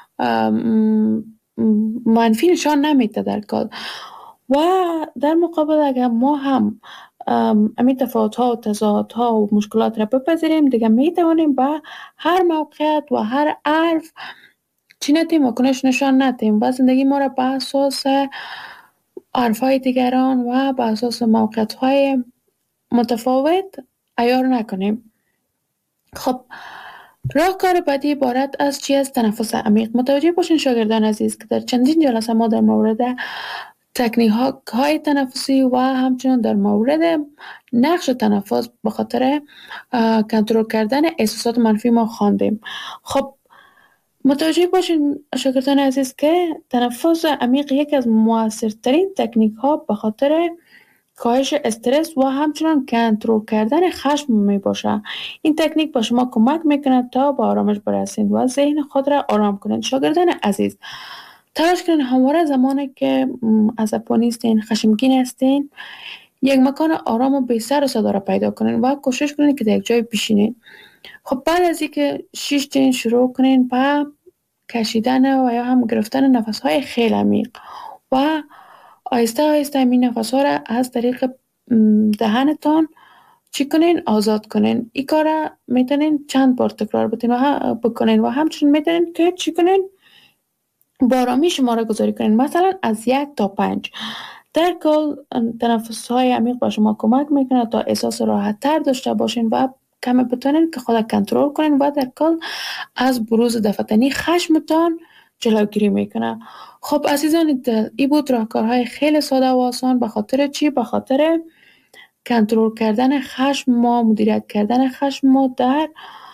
منفی نشان نمیده در کار. و در مقابل اگر ما هم امی تفاوت ها و تضاد ها و مشکلات را بپذیریم، دیگه می توانیم به هر موقعیت و هر حرف چی نتیم واکنش نشان ندیم و زندگی ما را به اساس حرف های دیگران و به اساس موقعیت های متفاوت عیار نکنیم. خب راهکار بعدی عبارت از چی است؟ تنفس عمیق. متوجه باشین شاگردان عزیز که در چندین جلسه ما در مورد تکنیک های تنفسی و همچنین در مورد نقش تنفس به خاطر کنترل کردن احساسات منفی ما خواندیم. خب متوجه باشین شاگردان عزیز که تنفس عمیق یکی از موثرترین تکنیک ها به خاطر کاهش استرس و همچنین کنترل کردن خشم می باشه. این تکنیک با شما کمک میکنه تا به آرامش برسید و ذهن خود را آرام کنید. شاگردان عزیز تلاش کنید همواره زمانی که عصبانی هستین، خشمگین هستین، یک مکان آرام و بی سر و صدا را پیدا کنید و کوشش کنید که در یک جای بشینید. خب بعد از اینکه شیشتین شروع کنید با کشیدن و یا هم گرفتن نفس های خیلی عمیق و آهسته آهسته این نفس ها را از طریق دهنتان چی کنین؟ آزاد کنین. این کار را میتونین چند بار تکرار بکنین و همچنین میتونین که چی کنین؟ با آرامی شماره گذاری کنین، مثلا از یک تا پنج. در کل تنفس های عمیق با شما کمک میکنه تا احساس راحت تر داشته باشین و کمی بتونین که خود کنترل کنین و در کل از بروز دفتنی خشمتان جلوگیری میکنه. خب عزیزان دل، این بود راهکارهای خیلی ساده و آسان. به خاطر چی؟ به خاطر کنترل کردن خشم ما، مدیریت کردن خشم ما در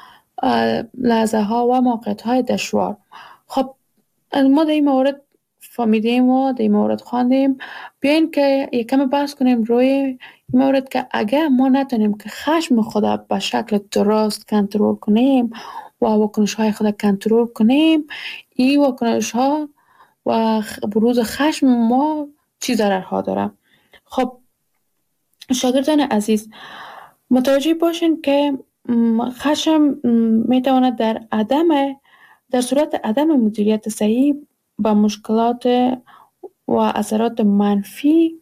لحظه ها و موقعیت های دشوار. خب ما در این مورد فهمیدیم و در این مورد خواندیم. بیاین که یک کمی بحث کنیم روی این مورد که اگر ما نتونیم که خشم خود به شکل درست کنترل کنیم و واکنش های خود کنترل کنیم، این واکنش ها و بروز خشم ما چی ضررها داره. خب شاگردان عزیز متوجه باشین که خشم میتواند در عدم در صورت عدم مدیریت صحیح با مشکلات و اثرات منفی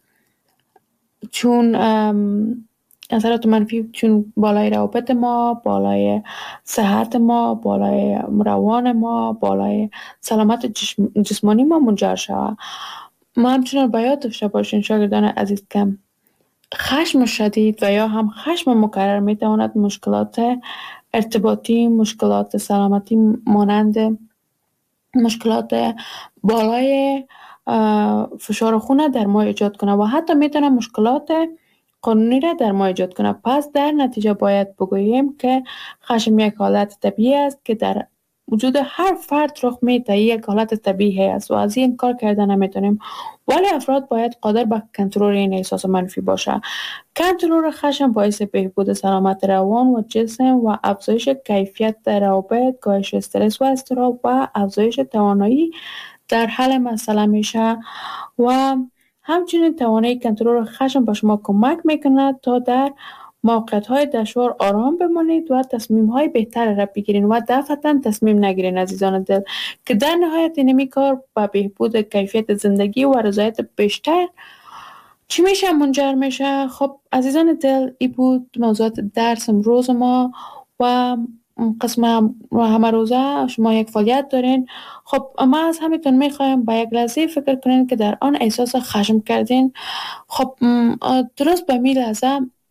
چون اثرات منفی چون بالای روابط ما، بالای صحت ما، بالای روان ما، بالای سلامت جسم، جسمانی ما منجر شود. ما همچنین باید داشته باشین شاگردان عزیز که خشم شدید و یا هم خشم مکرر میتواند مشکلات ارتباطی، مشکلات سلامتی مانند مشکلات بالای فشار خون در ما ایجاد کنه و حتی میتونه مشکلات قانونی را در ما ایجاد کنه. پس در نتیجه باید بگوییم که خشم یک حالت طبیعی است که در وجود هر فرد رخ میده، یک حالت طبیعی است و از این کار کردن نمیتونیم، ولی افراد باید قادر به کنترل این احساس منفی باشه. کنترل خشم باعث بهبود سلامت روان و جسم و افزایش کیفیت روابط، کاهش استرس و اضطراب و افزایش توانایی در حل مسئله میشه و همچنین توانایی کنترل خشم به شما کمک میکنه تا در موقعیت‌های دشوار آرام بمانید و تصمیم‌های بهتر را بگیرید و دفعتاً تصمیم نگیرید عزیزان دل، که در نهایت اینمی کار به بهبود کیفیت زندگی و رضایت بیشتر چی میشه منجر میشه. خب عزیزان دل، این بود موضوعات درس امروز ما و قسم همه روزه شما یک فعالیت دارین. خب ما از همیتون میخوایم با یک لحظه فکر کنین که در آن احساس خشم کردین. خب درست به می لحظه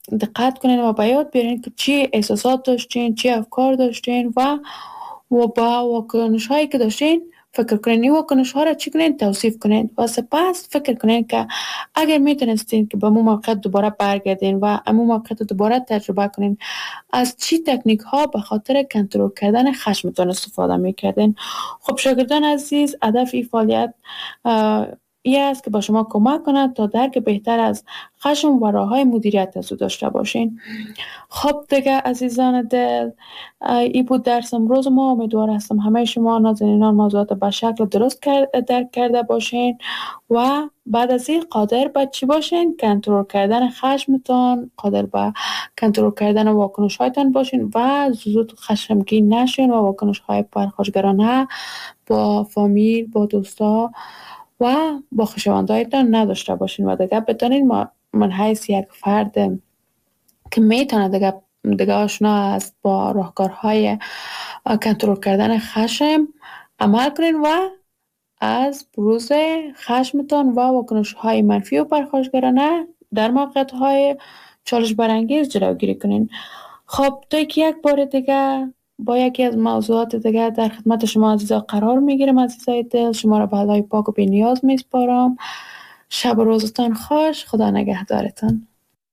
دقت کنین و به یاد بیارین که چی احساسات داشتین، چی افکار داشتین و و با واکنش هایی که داشتین فکر کنین. این واکنش ها را چی کنین؟ توصیف کنین و سپس فکر کنین که اگر میتونستین که به مو موقع دوباره برگردین و امو موقع دوباره تجربه کنین، از چی تکنیک ها به خاطر کنترل کردن خشمتان استفاده میکردین. خب شاگردان عزیز، هدف این فعالیت این است که با شما کمک کند تا درک بهتر از خشم و راه های مدیریت از او داشته باشین. خب دیگه عزیزان دل، ای بود درس امروز ما. امیدوار هستم همه شما نازنینان موضوعات به شکل درست درک کرده باشین و بعد از این قادر به چی باشین؟ کنترل کردن خشمتان، قادر به کنترل کردن واکنش هایتان باشین و زود خشمگین نشین و واکنش های پرخاشگرانه با فامیل، با دوستا و با خویشاوندایتان نداشته باشین و دیگه بتونین من حیث یک فرد که میتونه دیگه دیگه آشنا است با راهکارهای کنترل کردن خشم عمل کنین و از بروز خشمتان و واکنش های منفی و پرخاشگرانه در موقعیت های چالش برانگیز جلوگیری کنین. خب تا که یک بار دیگه با یکی از موضوعات دیگه در خدمت شما عزیزا قرار میگیرم. عزیزای دل، شما را به خدای پاک و بی نیاز میسپارم. شب و روزتان خوش. خدا نگهدارتان.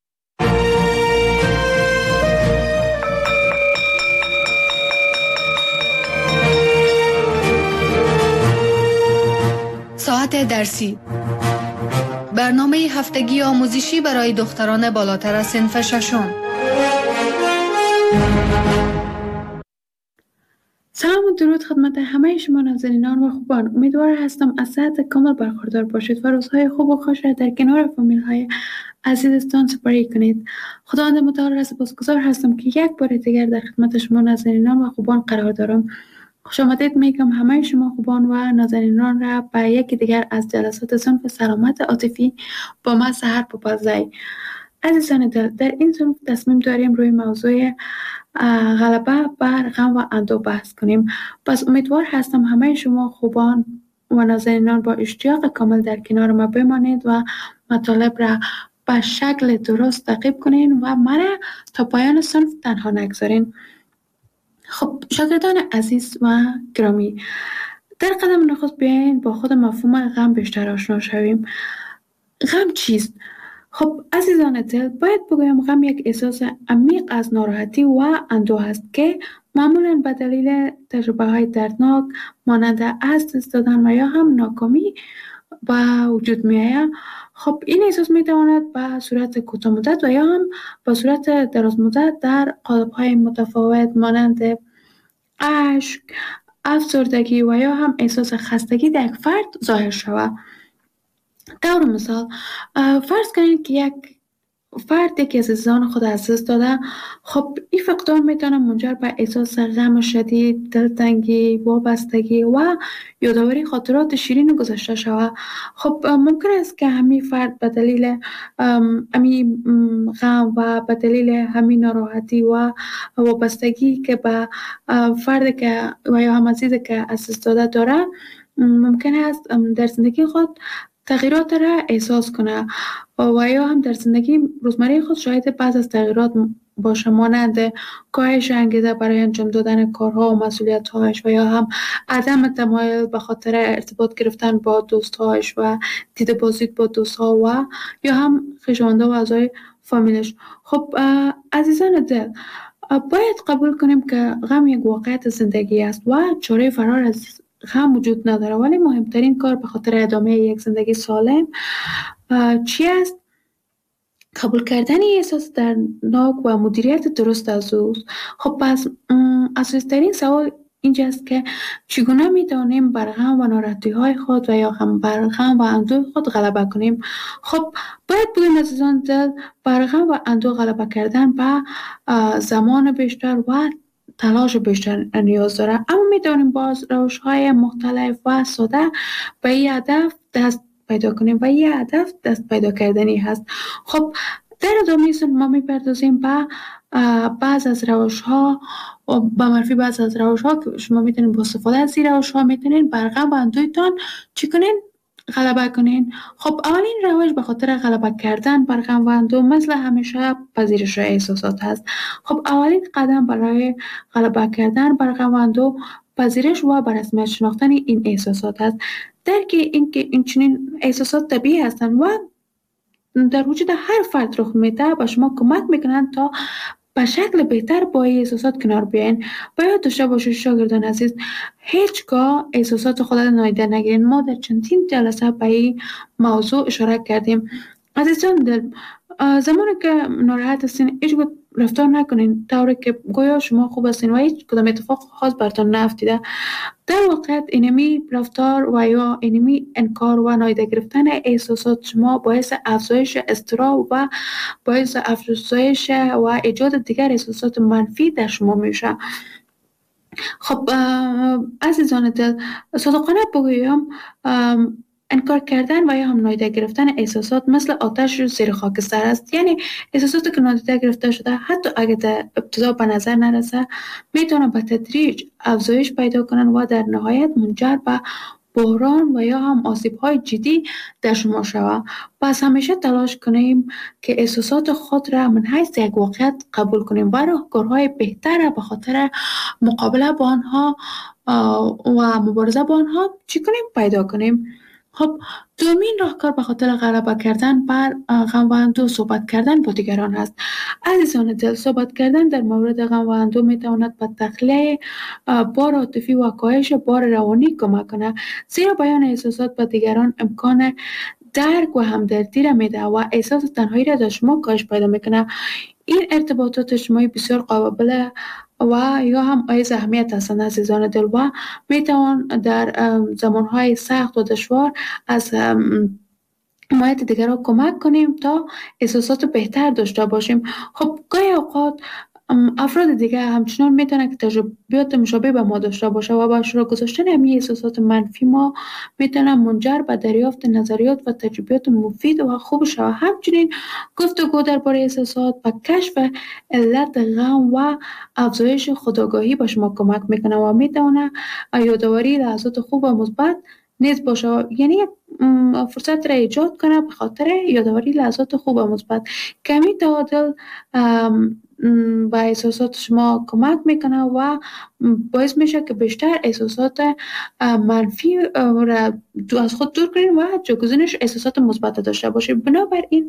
ساعت درسی، برنامه هفتگی آموزشی برای دختران بالاتر از صنف ششم. سلام و درود خدمت همه شما نازنینان و خوبان. امیدوار هستم از صحت کامل برخوردار باشید و روزهای خوب و خوش را در کنار فامیل های عزیزتان سپری کنید. خداوند متعال را سپاسگزار هستم که یک بار دیگر در خدمت شما نازنینان و خوبان قرار دارم. خوش آمدید میگم همه شما خوبان و نازنینان را به یکی دیگر از جلسات صنف سلامت عاطفی با من سحر پوپلزی. عزیزان دل، در این صنف تصمیم داریم روی موضوع غلبه بر غم و اندوه بحث کنیم. پس امیدوار هستم همه شما خوبان و نازنینان با اشتیاق کامل در کنار ما بمانید و مطالب را به شکل درست تعقیب کنین و من تا پایان صنف تنها نگذارین. خب شاگردان عزیز و گرامی، در قدم نخست بیاین با خود مفهوم غم بیشتر آشنا شویم. غم چیست؟ خب عزیزان دل، باید بگویم غم یک احساس عمیق از ناراحتی و اندوه است که معمولاً به دلیل تجربه های دردناک مانند از دست دادن و یا هم ناکامی به وجود می آید. خب این احساس می تواند به صورت کوتاه مدت و یا هم به صورت دراز مدت در قالب های متفاوت مانند اشک، افسردگی و یا هم احساس خستگی در یک فرد ظاهر شود. طور مثال فرض کنید که یک فرد که از عزیزان خود از دست داده، خب این فقدان میتونه منجر به احساس غم شدید، دلتنگی، وابستگی و یادآوری خاطرات شیرین گذشته شود. خب ممکن است که همین فرد به دلیل همین غم و به دلیل همین ناراحتی و وابستگی که به فرد که و یا هم عزیزی که از دست داده داره، ممکن است در زندگی خود تغییرات را احساس کنه و یا هم در زندگی روزمره خود شاهد بعض از تغییرات باشه، مانند کاهش انگیزه برای انجام دادن کارها و مسئولیت‌هایش و یا هم عدم تمایل به خاطر ارتباط گرفتن با دوست‌هایش و دیده بازدید با دوست‌ها و یا هم خویشاوندان و اعضای فامیلش. خب عزیزان دل، باید قبول کنیم که غم یک واقعیت زندگی است و چاره فرار از غم وجود نداره، ولی مهمترین کار به خاطر ادامه یک زندگی سالم چی است؟ قبول کردن احساس دردناک و مدیریت درست از اوست. خب پس اساسی‌ترین سوال اینجاست که چگونه میتونیم بر غم و ناراحتی های خود و یا هم بر غم و اندوه خود غلبه کنیم. خب باید بگیم عزیزان دل، بر غم و اندوه غلبه کردن به زمان بیشتر و تلاش بیشتر نیاز داره، اما میتونیم باز روش های مختلف و ساده به این هدف دست پیدا کنیم و این هدف دست پیدا کردنی هست. خب در ادامه ما میپردازیم به بعض از روش ها و به معرفی بعض از روش ها که شما میتونید با استفاده از این روش ها میتونید بر غم و اندوهتان چی کنین؟ غلبه کنین. خب اولین روش به خاطر غلبه کردن بر غم و اندوه مثل همیشه پذیرش احساسات هست. خب اولین قدم برای غلبه کردن بر غم و اندوه پذیرش و بر رسمیت شناختن این احساسات هست. درک اینکه این چنین احساسات طبیعی هستند و در وجود هر فرد رخ میده به شما کمک میکنند تا به شکل بهتر با این احساسات کنار بیاین. باید داشته باشید شاگردان عزیز، هیچگاه احساسات خود را نادیده نگیرین. ما در چندین جلسه به این موضوع اشاره کردیم. عزیزان دل، زمانی که ناراحت هستین هیچ گونه رفتار نکنین طوری که گویا شما خوب هستین و هیچ کدام اتفاق خاص براتون نیفتیده. در واقع اینمی رفتار و یا اینمی انکار و نادیده گرفتن احساسات شما باعث افزایش اضطراب و باعث افزایش و ایجاد دیگر احساسات منفی در شما میشه. خب عزیزان دل، صادقانه بگویم انکار کردن و یا هم نادیده گرفتن احساسات مثل آتش زیر خاکستر است. یعنی احساساتی که نادیده گرفته شده حتی اگر در ابتدا به نظر نرسه میتونه به تدریج افزایش پیدا کنن و در نهایت منجر به بحران و یا هم آسیب‌های جدی در شما شود. پس همیشه تلاش کنیم که احساسات خود را من حیث یک واقعیت قبول کنیم و راهکارهای بهتر به خاطر مقابله با آنها و مبارزه با آنها چی کنیم پیدا کنیم. خب دومین راهکار به خاطر غلبه کردن بر غم و اندوه صحبت کردن با دیگران هست. عزیزان دل، صحبت کردن در مورد غم و اندوه میتواند به تخلیه بار عاطفی و کاهش بار روانی کمک کنه، زیرا بیان احساسات با دیگران امکان درک و همدردی را میده و احساس تنهایی را در شما کاهش پیدا میکنه. این ارتباطات اجتماعی بسیار قابل و یا هم ایز اهمیت هستند عزیزان دل و میتوان در زمانهای سخت و دشوار از حمایت دیگر را کمک کنیم تا احساسات بهتر داشته باشیم. خب گاهی اوقات افراد دیگه همچنان میتونه که تجربیات مشابه به ما داشته باشه و با اشتراک گذاشتن همین احساسات منفی ما میتونه منجر به دریافت نظریات و تجربیات مفید و خوب شود. همچنین گفتگو درباره احساسات و کشف علت غم و افزایش خودآگاهی به شما کمک میکنه و میتونه یادآوری لحظات خوب و مثبت نیز باشه. یعنی فرصت را ایجاد کنه به خاطر یادآوری لحظات خوب و مثبت. کمی تعادل با احساسات شما کمک میکنه و باعث میشه که بیشتر احساسات منفی را از خود دور کنید و جایگزینش احساسات مثبت داشته باشید. بنابراین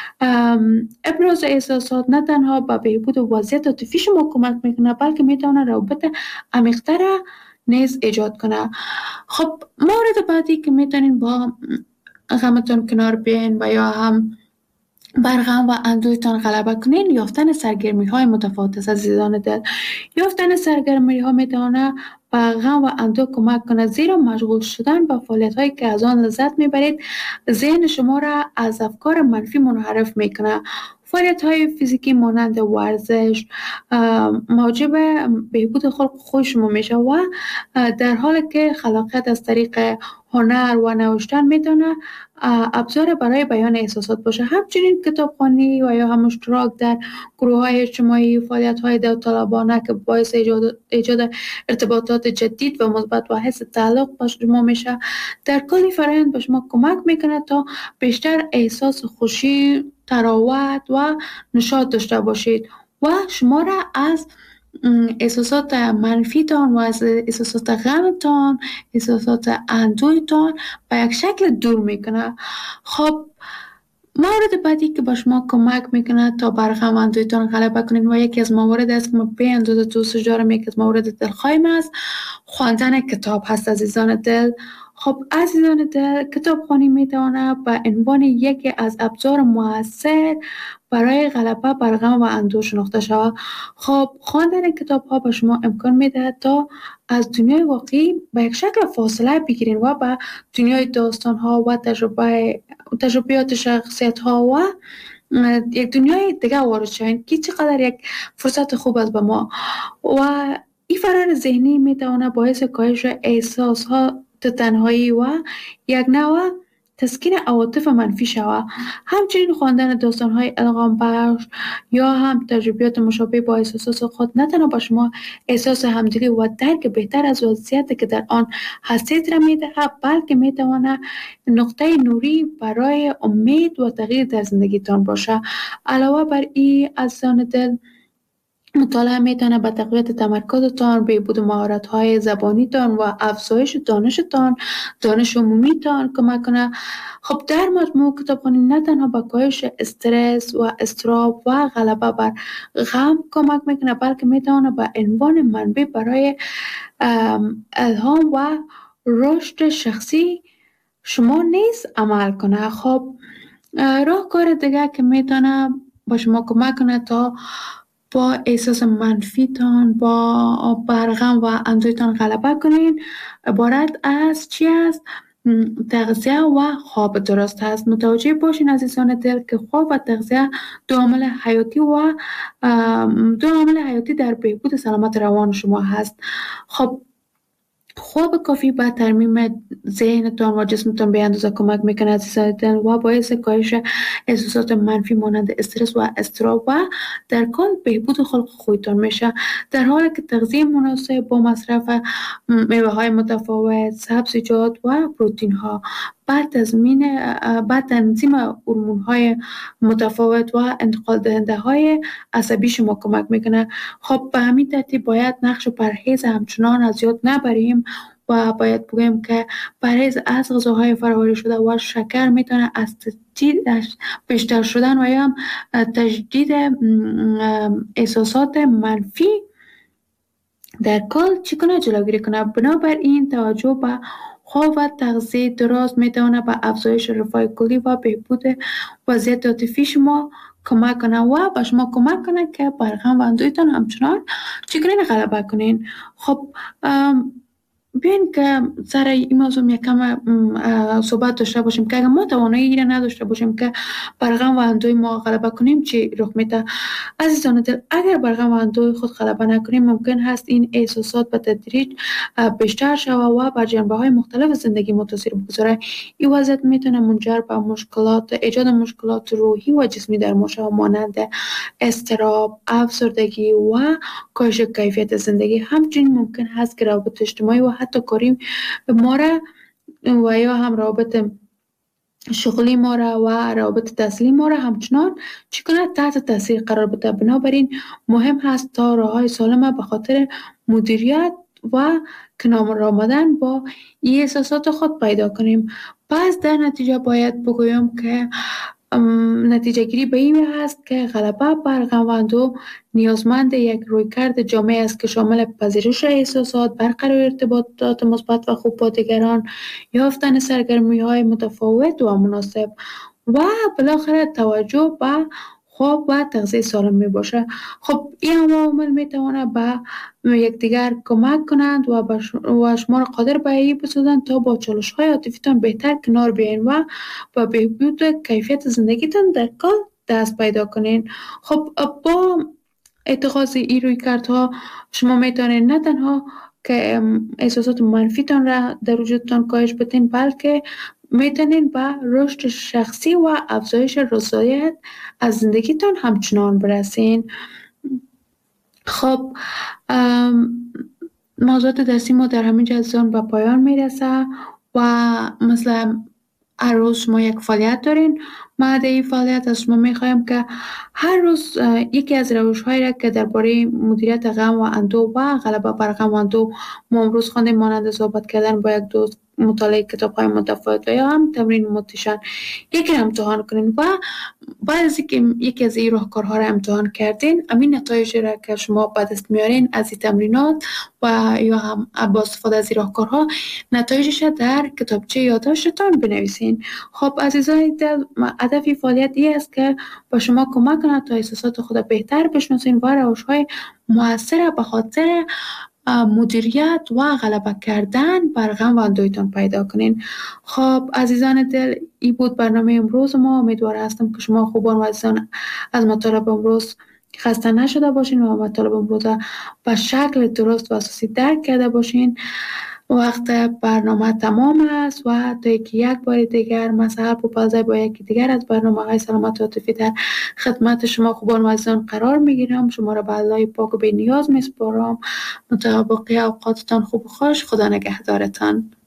ابراز احساسات نه تنها به بهبود وضعیت عاطفی شما کمک میکنه بلکه میتونه روابط عمیق‌تر نیز ایجاد کنه. خب مورد بعدی که میتونین با غمتون کنار بیاین و یا هم بر غم و اندوهتان غلبه کنین یافتن سرگرمی های متفاوت است عزیزان دل. یافتن سرگرمی ها میتونه به غم و اندوه کمک کنه، زیرا مشغول شدن به فعالیت هایی که از آن لذت میبرید ذهن شما را از افکار منفی منحرف میکنه. فعالیت های فیزیکی مانند ورزش موجب بهبود خلق خوی شما میشه و در حالی که خلاقیت از طریق هنر و نوشتن میتونه ابزار برای بیان احساسات باشه. همچنین کتابخوانی و یا هم اشتراک در گروه های اجتماعی و فعالیت های داوطلبانه که باعث ایجاد, ایجاد ارتباطات جدید و مثبت و حس تعلق با شما میشه در کلی فرآیند به شما کمک میکنه تا بیشتر احساس خوشی، تراوت و نشاط داشته باشید و شما را از احساسات منفیتان و از احساسات غمتان، احساسات اندوهتان به یک شکل دور میکنه. خب مورد بعدی که با شما کمک میکنه تا بر غم و اندوهتان غلبه کنین و یکی از موارد است که ما به اندازه دوست دارم، یکی از موارد دلخواهیم است خواندن کتاب هست عزیزان دل. خب عزیزان دل، کتابخوانی میتونه به عنوان یکی از ابزار موثر برای غلبه بر غم و اندوه شناخته شود. خب خواندن کتاب ها به شما امکان میده تا از دنیای واقعی به یک شکل فاصله بگیرین و به دنیای داستان ها و تجربه تجربیات شخصیت ها و یک دنیای دیگه وارد شوین که چقدر یک فرصت خوب است به ما. و این فرآیند ذهنی میتونه باعث کاهش احساس ها تنهایی و یک نوع تسکین عواطف منفی شود. همچنین خواندن داستان‌های الهام بخش یا هم تجربیات مشابه با احساسات خود نه تنها به شما احساس همدلی و درک بهتر از وضعیتی که در آن هستید را می‌دهد، بلکه می‌تواند نقطه نوری برای امید و تغییر در زندگیتان باشه. علاوه بر این، عزیزان دل، مطالعه میتونه به تقویت تمرکزتان، بهبود مهارت‌های زبانیتان و افزایش دانشتان، دانش عمومیتان کمک کنه. خب در مجموع کتابخوانی نه تنها به کاهش استرس و اضطراب و غلبه بر غم کمک میکنه، بلکه میتونه به عنوان منبع برای الهام و رشد شخصی شما نیز عمل کنه. خب راهکار دیگه که میتونه با شما کمک کنه تا با احساس منفیتان، با برغم و اندوهتان غلبه کنین، عبارت از چی است؟ تغذیه و خواب درست است. متوجه باشین عزیزان دل که خواب و تغذیه دو عامل حیاتی و دو عامل حیاتی در بهبود سلامت روان شما هست. خب خواب کافی به ترمیم ذهنتان و جسمتان به اندازه کمک میکنه عزیزان دل و باعث کاهش احساسات منفی مانند استرس و اضطراب و در کل بهبود خلق خودتان میشه. در حالی که تغذیه مناسب با مصرف میوه های متفاوت، سبزیجات و پروتئین ها بعد تضمین بعد تنظیم هورمون های متفاوت و انتقال دهنده های عصبی شما کمک میکنه. خب به همین ترتیب باید نقش پرهیز همچنان از یاد نبریم و باید بگیم که پرهیز از غذاهای فرآوری شده و شکر میتونه از تجدید بیشتر شدن و یا تجدید احساسات منفی در کل چی کنه جلوگیری کنه. بنابراین توجه به خواب و تغذیه درست میتونه به افزایش رفاه کلی و بهبود وضعیت عاطفی شما کمک کنه و به شما کمک کنه که بر غم و اندوهتان همچنان چگونه غلبه کنین. خب بیاین که سر این موضوع یکم صحبت داشته باشیم که اگر ما توانایی را نداشته باشیم که بر غم و اندوه ما غلبه کنیم چی رخ میده. عزیزان دل، اگر بر غم و اندوه خود غلبه نکنیم ممکن هست این احساسات به تدریج بیشتر شود و بر جنبه های مختلف زندگی متاثر بگذاره. این وضعیت میتونه منجر به مشکلات ایجاد مشکلات روحی و جسمی در ما شود، مانند اضطراب، افسردگی و کاهش کیفیت زندگی. همچنین ممکن هست که روابط اجتماعی و حتی کاری ما را و یا هم روابط شغلی ما را و روابط تحصیلی ما را همچنان چگونه تحت تاثیر قرار بده. بنابراین مهم هست تا راه‌های سالم به خاطر مدیریت و کنار آمدن با این احساسات خود پیدا کنیم. پس در نتیجه باید بگویم که نتیجه گیری به این هست که غلبه بر غم و اندوه نیازمند یک رویکرد جامع است که شامل پذیرش احساسات، برقرار ارتباطات مثبت و خوب با دیگران، یافتن سرگرمی‌های متفاوت و مناسب و بالاخره توجه به خواب و تغذیه سالم می باشه. خب این عوامل می تواند به یکدیگر کمک کنند و و شما را قادر به این بسازند تا با چالش های عاطفیتان بهتر کنار بیاین و با بهبود کیفیت زندگیتان در کل دست پیدا کنین. خب با اتخاذ این رویکردها شما می توانید نه تنها که احساسات منفیتان را در وجودتان کاهش بدین، بلکه میتونین به رشد شخصی و افزایش رضایت از زندگیتان همچنان برسین. خب موضوعات درسی ما در همین جزان به پایان میرسه و مثلا هر روز شما یک فعالیت دارین. ما در این فعالیت از شما میخوایم که هر روز یکی از روش‌هایی را که درباره مدیریت غم و اندوه و غلبه بر غم و اندوه ما امروز خواندیم، مانند صحبت کردن با یک دوست، مطالعه کتاب‌های متفاوت و یا هم تمرین موتیشن، یکی را امتحان کنین و بعد از اینکه یکی از این راهکارها را امتحان کردین، همین نتایج را که شما به دست میارین از این تمرینات و یا هم با استفاده از این راهکارها نتایجش در کتابچه یادداشتتان بنویسین. خب عزیزان دل، هدف فعالیت این است که با شما کمک کنه تا احساسات خود بهتر بشناسین و روش‌های مؤثر به خاطر مدیریت و غلبه کردن بر غم و اندوهتان پیدا کنین. خب عزیزان دل، این بود برنامه امروز ما. امیدوار هستم که شما خوبان و عزیزان از مطالب امروز خسته نشده باشین و مطالب امروز به شکل درست و اساسی درک کرده باشین. وقت برنامه تمام است و تا که یک بار دیگر من سحر پوپلزی با یکی دیگر از برنامه های سلامت عاطفی در خدمت شما خوبان و عزیزان قرار میگیرم. شما را به الله پاک و به نیاز میسپارم. مطابق اوقاتتان خوب و خوش. خدا نگهدارتان.